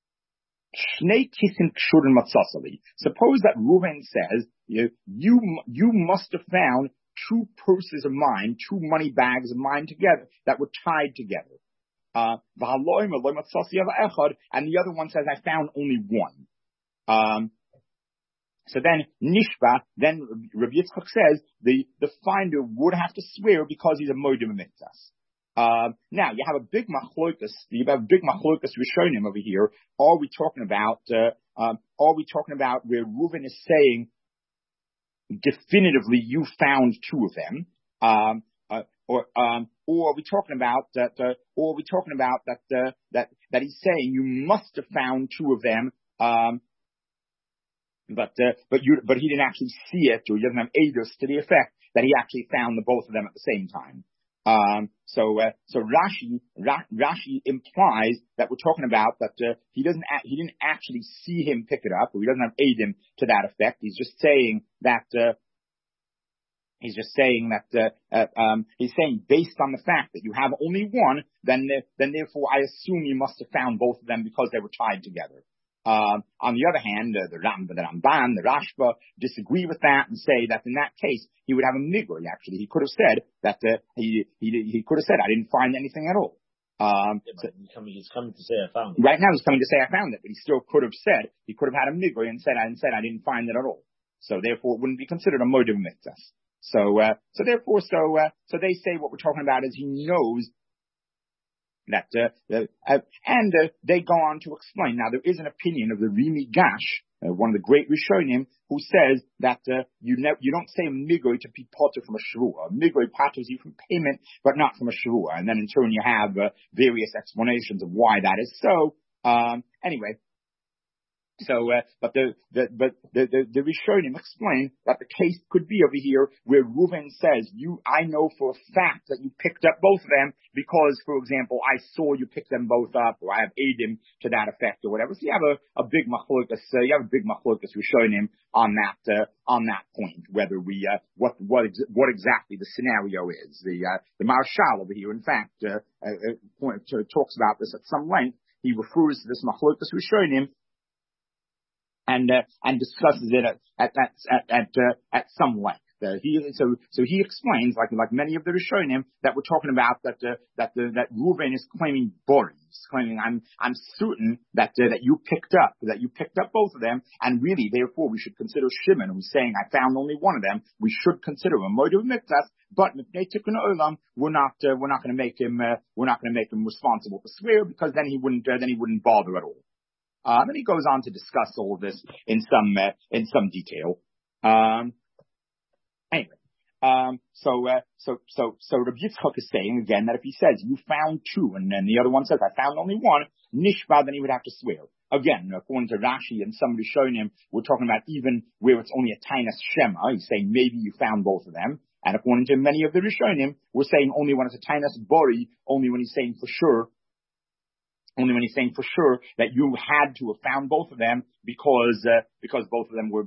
suppose that Reuven says, you must have found two purses of mine, two money bags of mine together, that were tied together. And the other one says, I found only one. So then Nishba, then Rabbi Yitzchak says, the finder would have to swear because he's a modim mitzvahs. Now you have a big machlokas. Rishonim over here. Are we talking about where Reuven is saying definitively you found two of them, or are we talking about that? Or are we talking about that he's saying you must have found two of them, but he didn't actually see it, or he doesn't have edus to the effect that he actually found the both of them at the same time. So Rashi implies that we're talking about that he didn't actually see him pick it up, or he doesn't have edim to that effect. He's just saying based on the fact that you have only one, then therefore I assume you must have found both of them because they were tied together. On the other hand, the Ramban, the Rashba disagree with that and say that in that case he would have a migoy. Actually, he could have said that he could have said I didn't find anything at all. He's coming to say I found it. Right now he's coming to say I found it, but he still could have said he could have had a migoy and said I didn't find it at all. So therefore it wouldn't be considered a modim mitzvah. So they say what we're talking about is he knows that, and they go on to explain. Now there is an opinion of the Rimi Gash, one of the great Rishonim, who says that you don't say migoy to be potter from a shrua. Migoy potters you from payment, but not from a shrua. And then in turn you have various explanations of why that is so. Anyway, But the Rishonim explain that the case could be over here where Reuven says, I know for a fact that you picked up both of them because, for example, I saw you pick them both up, or I have aided to that effect, or whatever. So you have a big machlokas, Rishonim on that point, whether what exactly the scenario is. The Marshal over here, in fact, talks about this at some length. He refers to this machlokas Rishonim and discusses it at some length. So he explains, like many of the Rishonim, that we're talking about that Reuven is claiming Bori. He's claiming I'm certain that you picked up both of them, and really, therefore, we should consider Shimon, who's saying I found only one of them. We should consider him moed miktas, but we're not going to make him responsible to swear, because then he wouldn't bother at all. Then he goes on to discuss all of this in some detail. So Rabbi Yitzchak is saying again that if he says you found two and then the other one says I found only one, nishba, then he would have to swear. Again, according to Rashi and somebody showing him, we're talking about even where it's only a tainas shema. He's saying maybe you found both of them. And according to many of the Rishonim, we're saying only when it's a tainas bori, only when he's saying for sure that you had to have found both of them because both of them were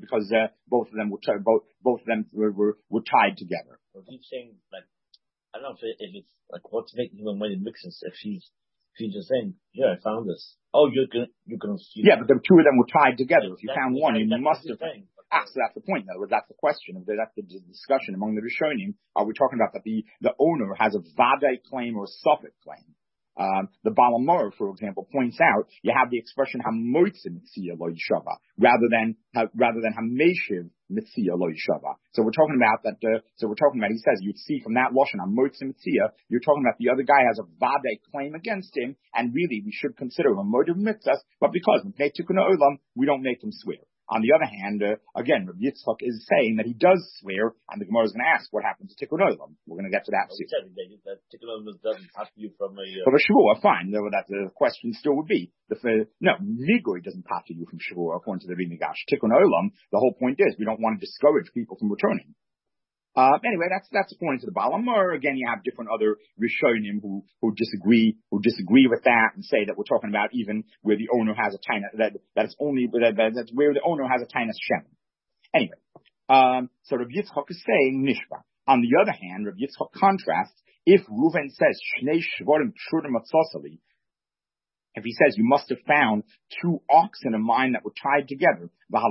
tied together. Well, keep saying, like, I don't know if it's like what's making him avoid mixes. If she's just saying, yeah, I found this. Oh, you're gonna see. Yeah, but the two of them were tied together. If you found one, you must have. So that's the point. In other words, that's the question. That's the discussion among the Rishonim. Are we talking about that the owner has a vadai claim or a suffix claim? The Baal HaMaor, for example, points out you have the expression hamoitzim mitzia lo yishava rather than hameshiv mitzia lo yishava. So we're talking about that. He says you'd see from that lashon hamoitzim mitzia, you're talking about the other guy has a vade claim against him, and really we should consider him a motive mitzvah, but because we don't make him swear. On the other hand, again, Rabbi Yitzchak is saying that he does swear, and the Gemara is going to ask what happens to Tikkun Olam. We're going to get to that soon. That Tikkun Olam doesn't have to be from a... From a Shavua, fine. That the question still would be. Nigoi doesn't have to you from Shavua, according to the Rimigash. Tikkun Olam, the whole point is we don't want to discourage people from returning. Anyway, that's according to the Baal HaMaor. Again, you have different other Rishonim who disagree with that and say that we're talking about even where the owner has a tainas, that's where the owner has a tainas shem. Anyway, so Rabbi Yitzchak is saying nishba. On the other hand, Rabbi Yitzchak contrasts if Reuven says shnei shvorim pshurim atzosali. If he says you must have found two oxen of mine that were tied together,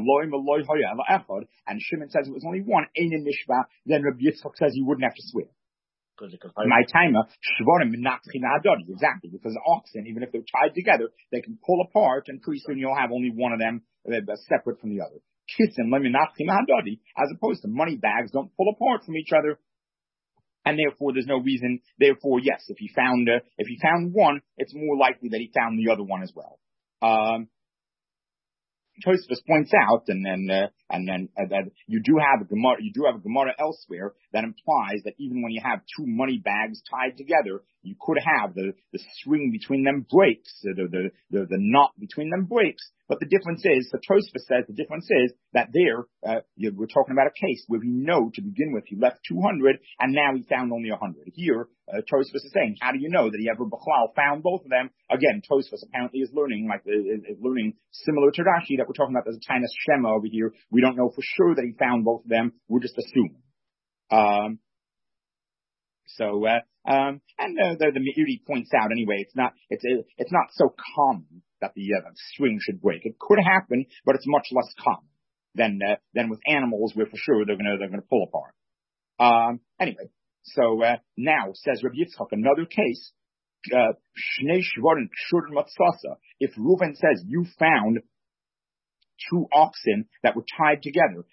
and Shimon says it was only one, then Rabbi Yitzchak says you wouldn't have to swear. My timer, exactly, because oxen, even if they're tied together, they can pull apart, and pretty soon you'll have only one of them separate from the other. As opposed to money bags don't pull apart from each other. And therefore, there's no reason. Therefore, yes, if he found one, it's more likely that he found the other one as well. Tosfos points out, and then that you do have a Gemara elsewhere that implies that even when you have two money bags tied together, you could have the string between them breaks, the knot between them breaks. But the difference is, the Tosfos says the difference is that we're talking about a case where we know to begin with he left 200 and now he found only 100. Here, Tosfos is saying, how do you know that he ever B'chlal found both of them? Again, Tosfos apparently is learning similar to Rashi that we're talking about. There's a tainas shema over here. We don't know for sure that he found both of them. We're just assuming. The Meiri points out anyway, it's not so common that the string should break. It could happen, but it's much less common than with animals where for sure they're gonna pull apart. Anyway, so now says Rabbi Yitzchak, another case, Shnei Shvarim Kshur Matzasa. If Reuven says you found two oxen that were tied together,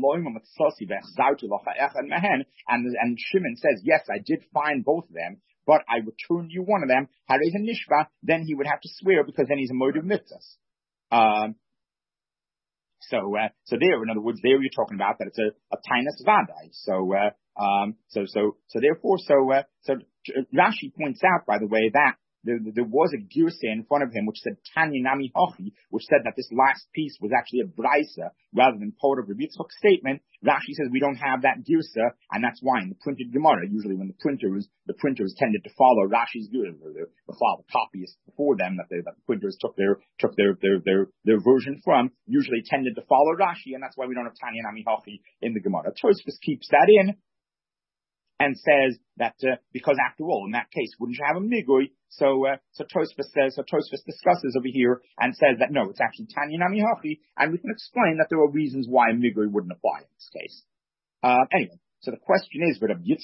and Shimon says, yes, I did find both of them, but I returned you one of them, then he would have to swear because then he's a moed mitzvahs. So there, in other words, there you're talking about that it's a tainas vadai. So Rashi points out, by the way, that there was a girsa in front of him which said Tanya Nami Hachi, which said that this last piece was actually a brisa rather than part of Rabbi Yitzchak's statement. Rashi says we don't have that girsa, and that's why in the printed Gemara, usually when the printers tended to follow Rashi's girsa, the copyists before them that the printers took their version from, usually tended to follow Rashi, and that's why we don't have Tanya Nami Hachi in the Gemara. Tosfos keeps that in and says that because after all, in that case, wouldn't you have a migui? So Tosfos discusses over here and says that no, it's actually Tanya Nami Hachi, and we can explain that there are reasons why a migui wouldn't apply in this case. Anyway, so the question is, does Rabbi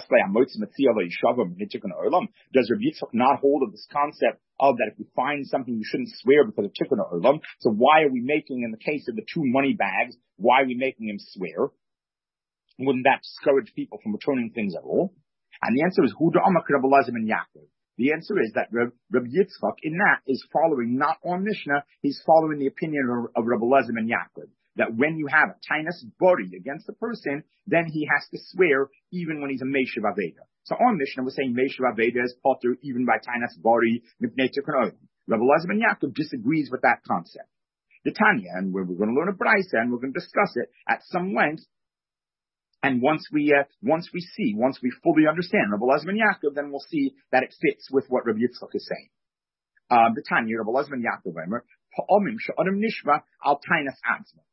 Yitzchak not hold of this concept of that if you find something you shouldn't swear because of tikkun olam? So why are we making, in the case of the two money bags, why are we making him swear? Wouldn't that discourage people from returning things at all? And the answer is, Huda Amak Rabbi Elazar ben Yaakov. The answer is that Rabbi Yitzchak in that is following not our Mishnah, he's following the opinion of Rabbi Elazar ben Yaakov. That when you have a tainus bori against a person, then he has to swear even when he's a Meishav Aveda. So our Mishnah was saying Meishav Aveda is potter even by tainus bori mipnei tikkun olam. Rabbi Elazar ben Yaakov disagrees with that concept. The Tanya, and we're going to learn a brisa and we're going to discuss it at some length. And once we fully understand Rabbi Elazar ben Yaakov, then we'll see that it fits with what Rabbi Yitzchak is saying. The Tanya, Rabbi Elazar ben Yaakov, Pa'omim she'adam nishva al tainus atzma.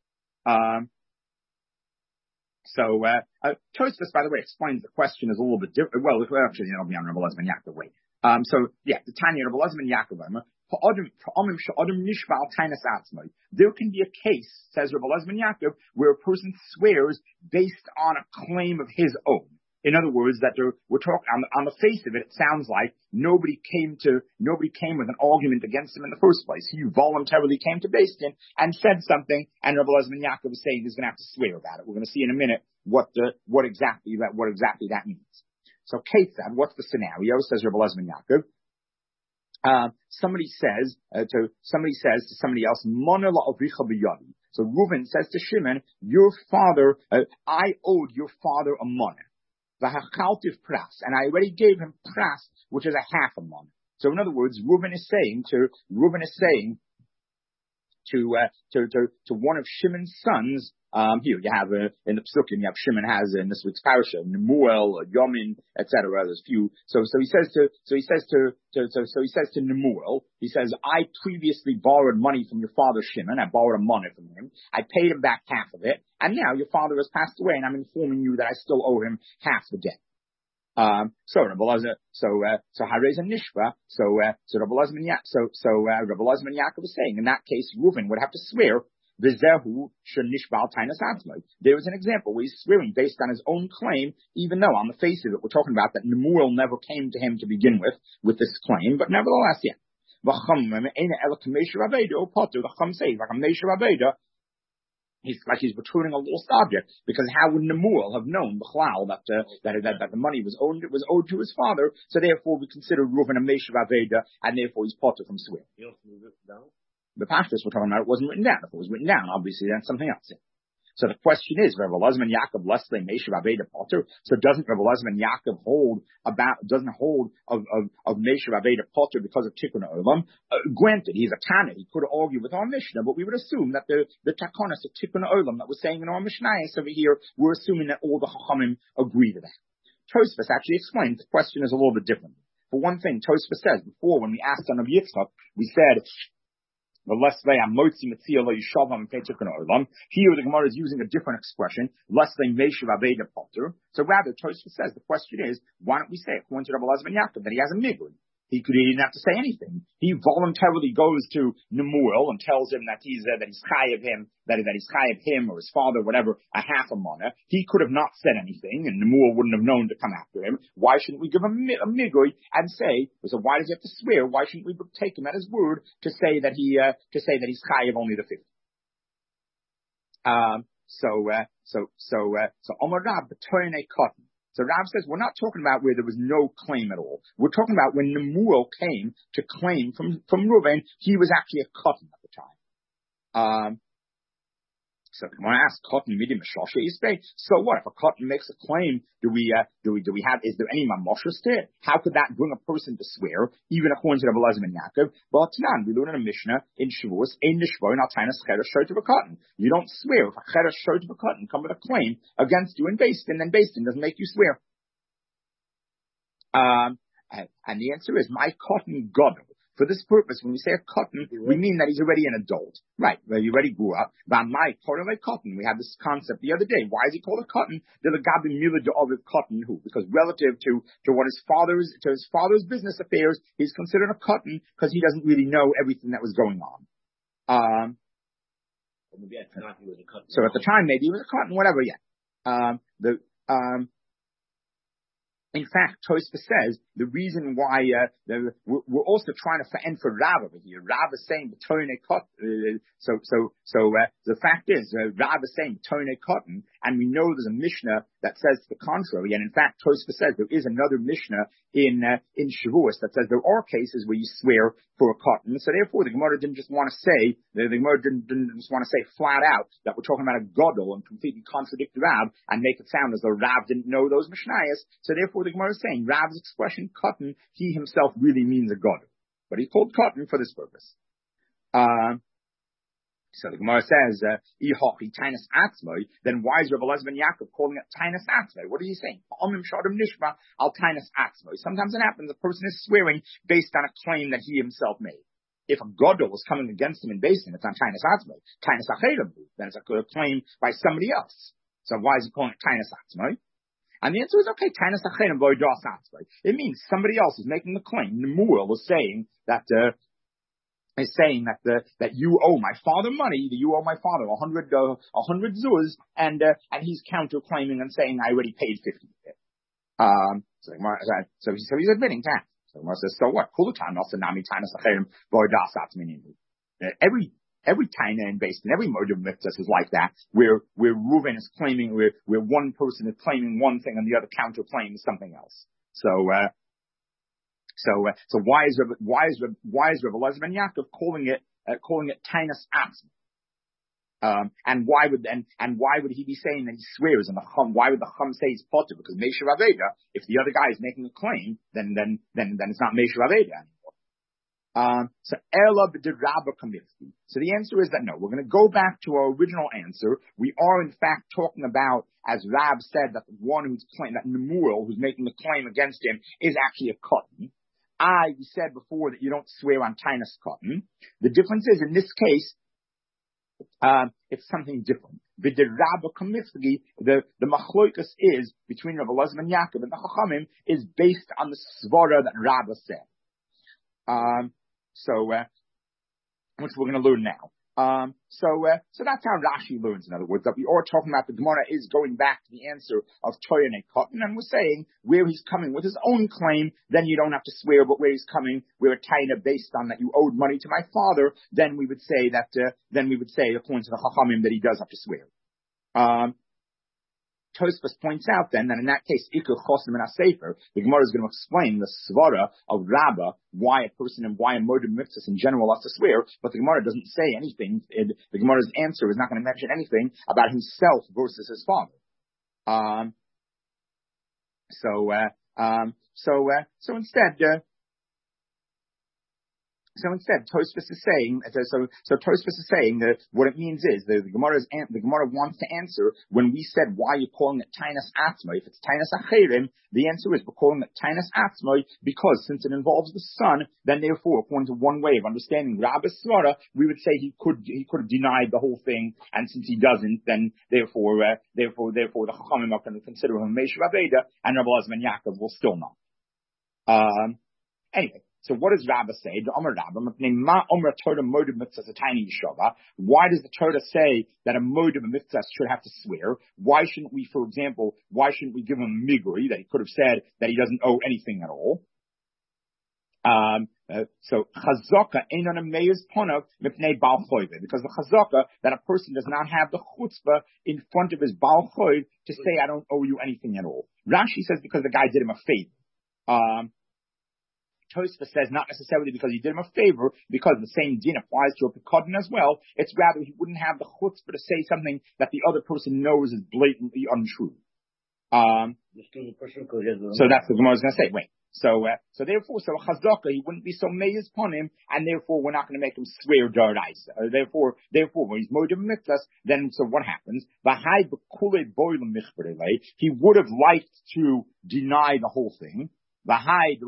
Tosfos, by the way, explains the question is a little bit different. Well, actually, it'll be on Rabbi Elazar ben Yaakov way. The Tanya, Rabbi Elazar ben Yaakov, there can be a case, says Rabbi Elazar ben Yaakov, where a person swears based on a claim of his own. In other words, that we're talking on the face of it, it sounds like nobody came with an argument against him in the first place. He voluntarily came to Beis Din and said something, and Rabbi Elazar ben Yaakov is saying he's going to have to swear about it. We're going to see in a minute what exactly that means. So, Ketzad, what's the scenario? Says Rabbi Elazar ben Yaakov. Somebody says to somebody else, Mona la'avicha b'yadi. So Reuven says to Shimon, your father, I owed your father a money. V'hachaltiv pras, and I already gave him pras, which is a half a money. So in other words, Reuven is saying to one of Shimon's sons. Here you have in the Pesukim, you have Shimon has in this week's parasha, Nemuel, Yomin, etc. There's few. So he says to Nemuel, he says, I previously borrowed money from your father Shimon. I borrowed money from him. I paid him back half of it, and now your father has passed away, and I'm informing you that I still owe him half the debt. Rabbi Elazar, Harez and Nishva, Rabbi Elazar ben Yaakov is saying, in that case, Reuven would have to swear, there is an example where he's swearing based on his own claim, even though on the face of it, we're talking about that Nemuel never came to him to begin with this claim, but nevertheless, yeah. The Chum says, like a Meishav Aveda, he's returning a lost object, because how would Nemuel have known that the money was owed to his father? So therefore, we consider Reuven a Meishav Aveda, and therefore he's potter from swearing. The pastors we're talking about, it wasn't written down. If it was written down, obviously that's something else. So the question is, Rabbi Elazar ben Yaakov less than Meishav Aveda potter? So doesn't Rabbi Elazar ben Yaakov hold of Meishav Aveda potter because of tikkun olam? Granted, he's a Tana, he could argue with our Mishnah, but we would assume that the takonas of tikkun olam that we're saying in our Mishnah over here, we're assuming that all the chachamim agree to that. Tosfos actually explains the question is a little bit different. For one thing, Tosfos says before when we asked on Rabbi Yitzchak, we said. Here the Gemara is using a different expression, less than Meishav Aveda potter. So rather, Tosfos says the question is, why don't we say according to Rabbi Elazar ben Yaakov that he has a migui? He didn't have to say anything. He voluntarily goes to Nemuel and tells him that he's chayav him, that he's chayav him or his father, whatever, a half a mana. He could have not said anything, and Nemuel wouldn't have known to come after him. Why shouldn't we give him a migui and say? So why does he have to swear? Why shouldn't we take him at his word to say that he's chayav only the 50? Omar Rab b'toynei cotton. So Rav says we're not talking about where there was no claim at all. We're talking about when Nemuel came to claim from Reuven, he was actually a cotton at the time. So I want to ask, so what if a cotton makes a claim? Do we have? Is there any mamoshes to it? How could that bring a person to swear, even according to Rabbi Elazar ben Yaakov? But Tanan, we learn in a Mishnah in Shavuos, in Nishvo, in Altainas cheresh short of a cotton. You don't swear if a cheresh short of a cotton come with a claim against you in Beis Din, then Beis Din doesn't make you swear. And the answer is my cotton godel. For this purpose, when we say a cotton, we mean that he's already an adult. Right, well, he already grew up. But my cotton, we had this concept the other day. Why is he called a cotton? The Gabi Mila of cotton who? Because relative to what his father's business affairs, he's considered a cotton because he doesn't really know everything that was going on. So at the time, maybe he was a cotton, whatever, yeah. In fact, Tosfos says the reason why we're also trying to end for Rav over here. Rav is saying the the fact is Rav is saying Tone cotton, and we know there's a Mishnah that says the contrary. And in fact, Tosfos says there is another Mishnah in Shavuos that says there are cases where you swear for a cotton. So therefore, the Gemara didn't just want to say the Gemara didn't just want to say flat out that we're talking about a godel and completely contradict Rav and make it sound as though Rav didn't know those Mishnayos. So therefore, the Gemara is saying Rav's expression cotton, he himself really means a godel, but he's called cotton for this purpose. So the Gemara says, then why is Rabbi Elazar ben Yaakov calling it Tainus Atzmai? What is he saying? Sometimes it happens, a person is swearing based on a claim that he himself made. If a godel is coming against him in Beis Din, it's on Tainus Atzmai. Tainus Acherim, then it's a claim by somebody else. So why is he calling it Tainus Atzmai? And the answer is, okay, Tainus Acherim Boidas Atzmai. It means somebody else is making the claim. Nemuel is saying that that you owe my father money, that you owe my father 100 zuz, and he's counterclaiming and saying I already paid 50 of it. So he's admitting that. So Gemara says, so what? Every taina in Beis Din, every mode of mitzvahs is like that, where Reuven is claiming, where one person is claiming one thing and the other counterclaims something else. So why is Rabbi Elazar ben Yaakov calling it Tainus Atzmai? And why would he be saying that he swears? And why would the Chum say he's potter? Because Meisher Aveda, if the other guy is making a claim, then it's not Meisher Aveda anymore. So the answer is that no, we're going to go back to our original answer. We are in fact talking about, as Rab said, that the one who's claiming, that Nemuel, who's making the claim against him, is actually a cotton. We said before that you don't swear on Tainus cotton. The difference is, in this case, it's something different. The machloikus is between Rabbi Elazar ben Yaakov and the Chachamim is based on the svara that Rabba said. Which we're going to learn now. So that's how Rashi learns, in other words, that we are talking about the Gemara is going back to the answer of Toyane Cotton, and we're saying where he's coming with his own claim, then you don't have to swear, but where he's coming, where a taina based on that you owed money to my father, then we would say, according to the Chachamim, that he does have to swear. Tosfos points out then that in that case, Iker Chosim and Asefer, the Gemara is going to explain the svara of Rabbah, why a person and why a mode of mitzvahs in general has to swear, but the Gemara doesn't say anything. The Gemara's answer is not going to mention anything about himself versus his father. So instead, Tosfos is saying, Tosfos is saying that what it means is the Gemara wants to answer when we said why you're calling it Tainus Atzmai. If it's Tainus Acherim, the answer is we're calling it Tainus Atzmai because since it involves the son, then therefore, according to one way of understanding Rabba's svara, we would say he could have denied the whole thing, and since he doesn't, then therefore the Chachamim are going to consider him Meisher Aveda, and Rabbi Elazar ben Yaakov will still not. Anyway. So what does Rabbah say? Why does the Torah say that a mode of a mitzvah should have to swear? Why shouldn't we, for example, give him migri, that he could have said that he doesn't owe anything at all? So chazaka ain't on a meir's ponav mipnei bal choiv, because the chazaka that a person does not have the chutzpah in front of his bal choiv to say I don't owe you anything at all. Rashi says because the guy did him a favor. Tosfos says not necessarily because he did him a favor, because the same din applies to a Pekodin as well. It's rather he wouldn't have the chutzpah to say something that the other person knows is blatantly untrue. So that's what Gemara is going to say. Wait. So therefore, a chazaka, he wouldn't be so meiz upon him, and therefore we're not going to make him swear daraisa. Therefore, when he's moed mitzvahs, then so what happens? He would have liked to deny the whole thing. But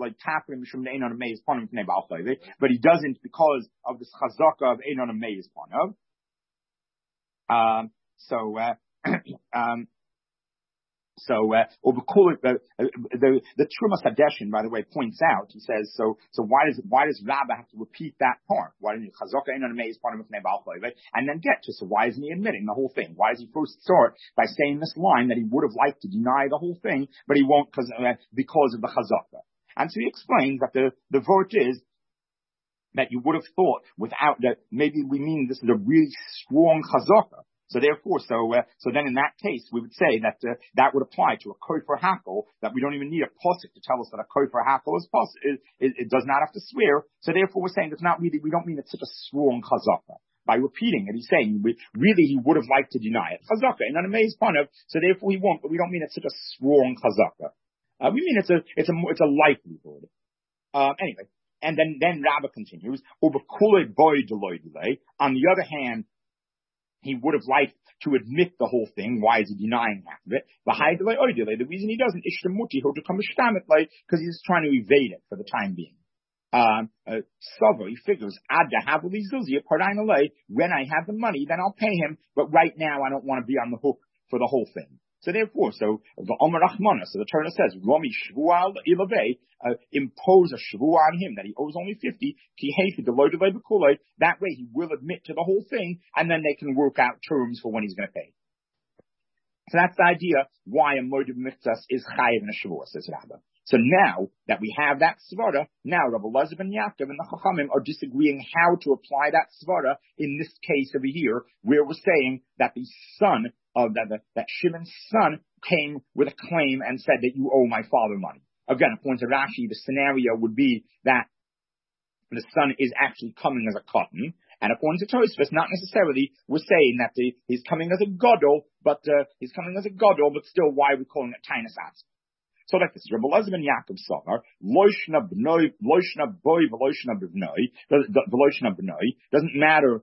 he doesn't because of this chazaka of ein on a meiz upon him. The Trumas Hadeshin, by the way, points out, he says, so why does Rabbah have to repeat that part? Why didn't he Chazaka in on a maze part of and then get to, so why isn't he admitting the whole thing? Why does he first start by saying this line that he would have liked to deny the whole thing, but he won't because of the Chazaka? And so he explains that the vort is that you would have thought without that, maybe we mean this is a really strong Chazaka. So therefore, so then in that case, we would say that that would apply to a kofer hakel, that we don't even need a posik to tell us that a kofer hakel is it does not have to swear. So therefore, we're saying it's not really, we don't mean it's such a strong chazaka. By repeating it, he's saying really he would have liked to deny it. Chazaka, and on a maze panav, so therefore he won't, but we don't mean it's such a strong chazaka. We mean it's a likelihood. Anyway. And then Rabbah continues, on the other hand, he would have liked to admit the whole thing. Why is he denying half of it? The reason he doesn't, because he's trying to evade it for the time being. Savo, he figures, when I have the money, then I'll pay him, but right now I don't want to be on the hook for the whole thing. So therefore, the Omer Rachmana, so the Torah says, Romi Shvual Ilavei, impose a shvu on him that he owes only 50, that way he will admit to the whole thing, and then they can work out terms for when he's going to pay. So that's the idea why a moed mitzvahs is chayiv in a shvu, says Rabbah. So now that we have that svara, now Rabbi Elazar ben Yaakov and the Chachamim are disagreeing how to apply that svara in this case over here, where we're saying that the son of that Shimon's son came with a claim and said that you owe my father money. Again, according to Rashi, the scenario would be that the son is actually coming as a cotton, and according to Tosfos, not necessarily we're saying that he's coming as a gadol, but still, why are we calling it tainas atz? So like this, Rabbi Elazar ben Yaakov Savar, loishna boy, v'loishna b'noi, doesn't matter.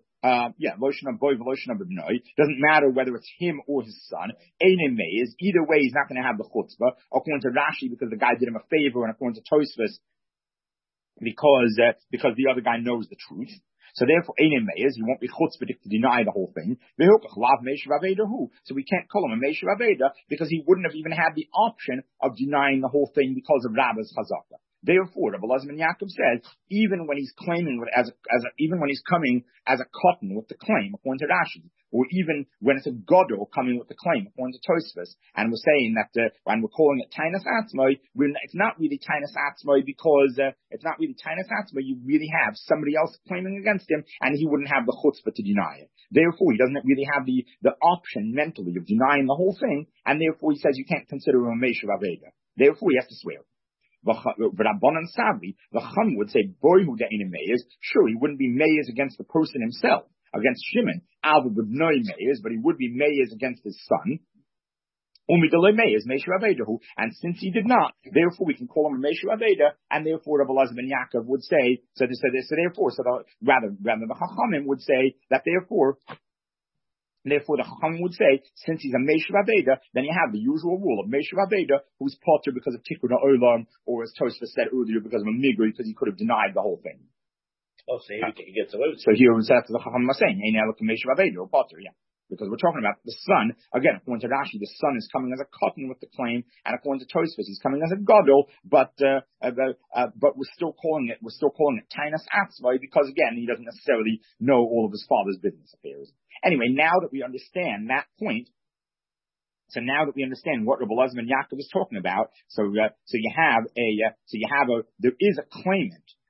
Doesn't matter whether it's him or his son. Either way, he's not going to have the chutzpah. According to Rashi, because the guy did him a favor, and according to Tosfos, because the other guy knows the truth. So therefore, he won't be chutzpah to deny the whole thing. So we can't call him a Meishav Aveda because he wouldn't have even had the option of denying the whole thing because of Rabbah's chazaka. Therefore, Rabbi Elazar ben Yaakov says, even when he's claiming even when he's coming as a cotton with the claim, according to Rashi, or even when it's a gadol coming with the claim, according to Tosfos, and we're saying that, when we're calling it tainas atzmai, it's not really tainas atzmai because you really have somebody else claiming against him, and he wouldn't have the chutzpah to deny it. Therefore, he doesn't really have the option mentally of denying the whole thing, and therefore he says you can't consider him a Meishav Aveda. Therefore, he has to swear. Rabbanan Sabri, the Chum would say, boy who da'ina meyes, sure, he wouldn't be meyes against the person himself, against Shimon, Alva b'bnoi meyes, but he would be meyes against his son. Umidale meyes, Meishav Avedahu, and since he did not, therefore we can call him a Meishav Aveda, and therefore Rabbi Elazar ben Yaakov would say, rather the Chachamim would say that therefore the Chacham would say, since he's a Meishav Aveda, then you have the usual rule of Meishav Aveda, who's potter because of Tikkun Olam, or as Tosfos said earlier, because of a Migri, because he could have denied the whole thing. Oh, so he gets away with it. So here was after the Chacham was saying, Ein Elok Meishav Aveda, or potter, yeah. Because we're talking about the son, again, according to Rashi, the son is coming as a cotton with the claim, and according to Tosfos, he's coming as a gadol, but we're still calling it tainas atzmai, because again, he doesn't necessarily know all of his father's business affairs. Anyway, now that we understand that point, so now that we understand what Rabbi Elazar ben Yaakov is talking about, there is a claimant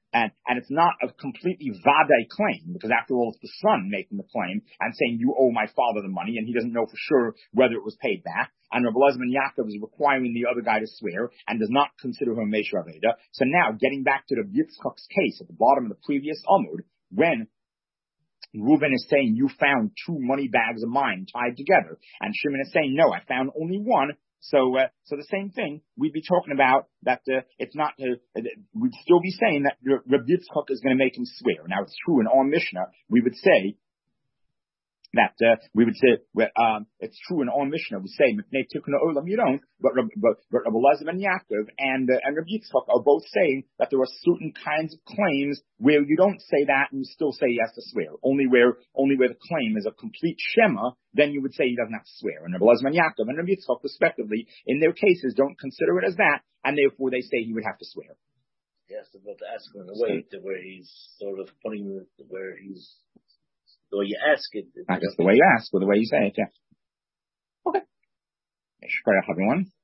And it's not a completely vade claim, because after all, it's the son making the claim and saying, you owe my father the money, and he doesn't know for sure whether it was paid back. And Rabbi Elazar ben Yaakov is requiring the other guy to swear and does not consider him Meisher Aveda. So now, getting back to the Yitzchak's case at the bottom of the previous Amud, when Reuben is saying, you found 2 money bags of mine tied together, and Shimon is saying, no, I found only one. So the same thing, we'd be talking about that, it's not, we'd still be saying that Rabbi Yitzchak is going to make him swear. Now, it's true in our Mishnah, we would say, it's true in our Mishnah, we say, Mipnei Tikkun Olam, you don't, but Rabbi Elazar ben Yaakov and Rabbi Yitzchak are both saying that there are certain kinds of claims where you don't say that and you still say he has to swear. Only where the claim is a complete shema, then you would say he doesn't have to swear. And Rabbi Elazar ben Yaakov and Rabbi Yitzchak, respectively, in their cases, don't consider it as that, and therefore they say he would have to swear. Yes, about to ask him in a way to where he's sort of putting where he's the way you ask it. Not just the way you ask, but the way you say it, yeah. Okay. Shkoyach, everyone.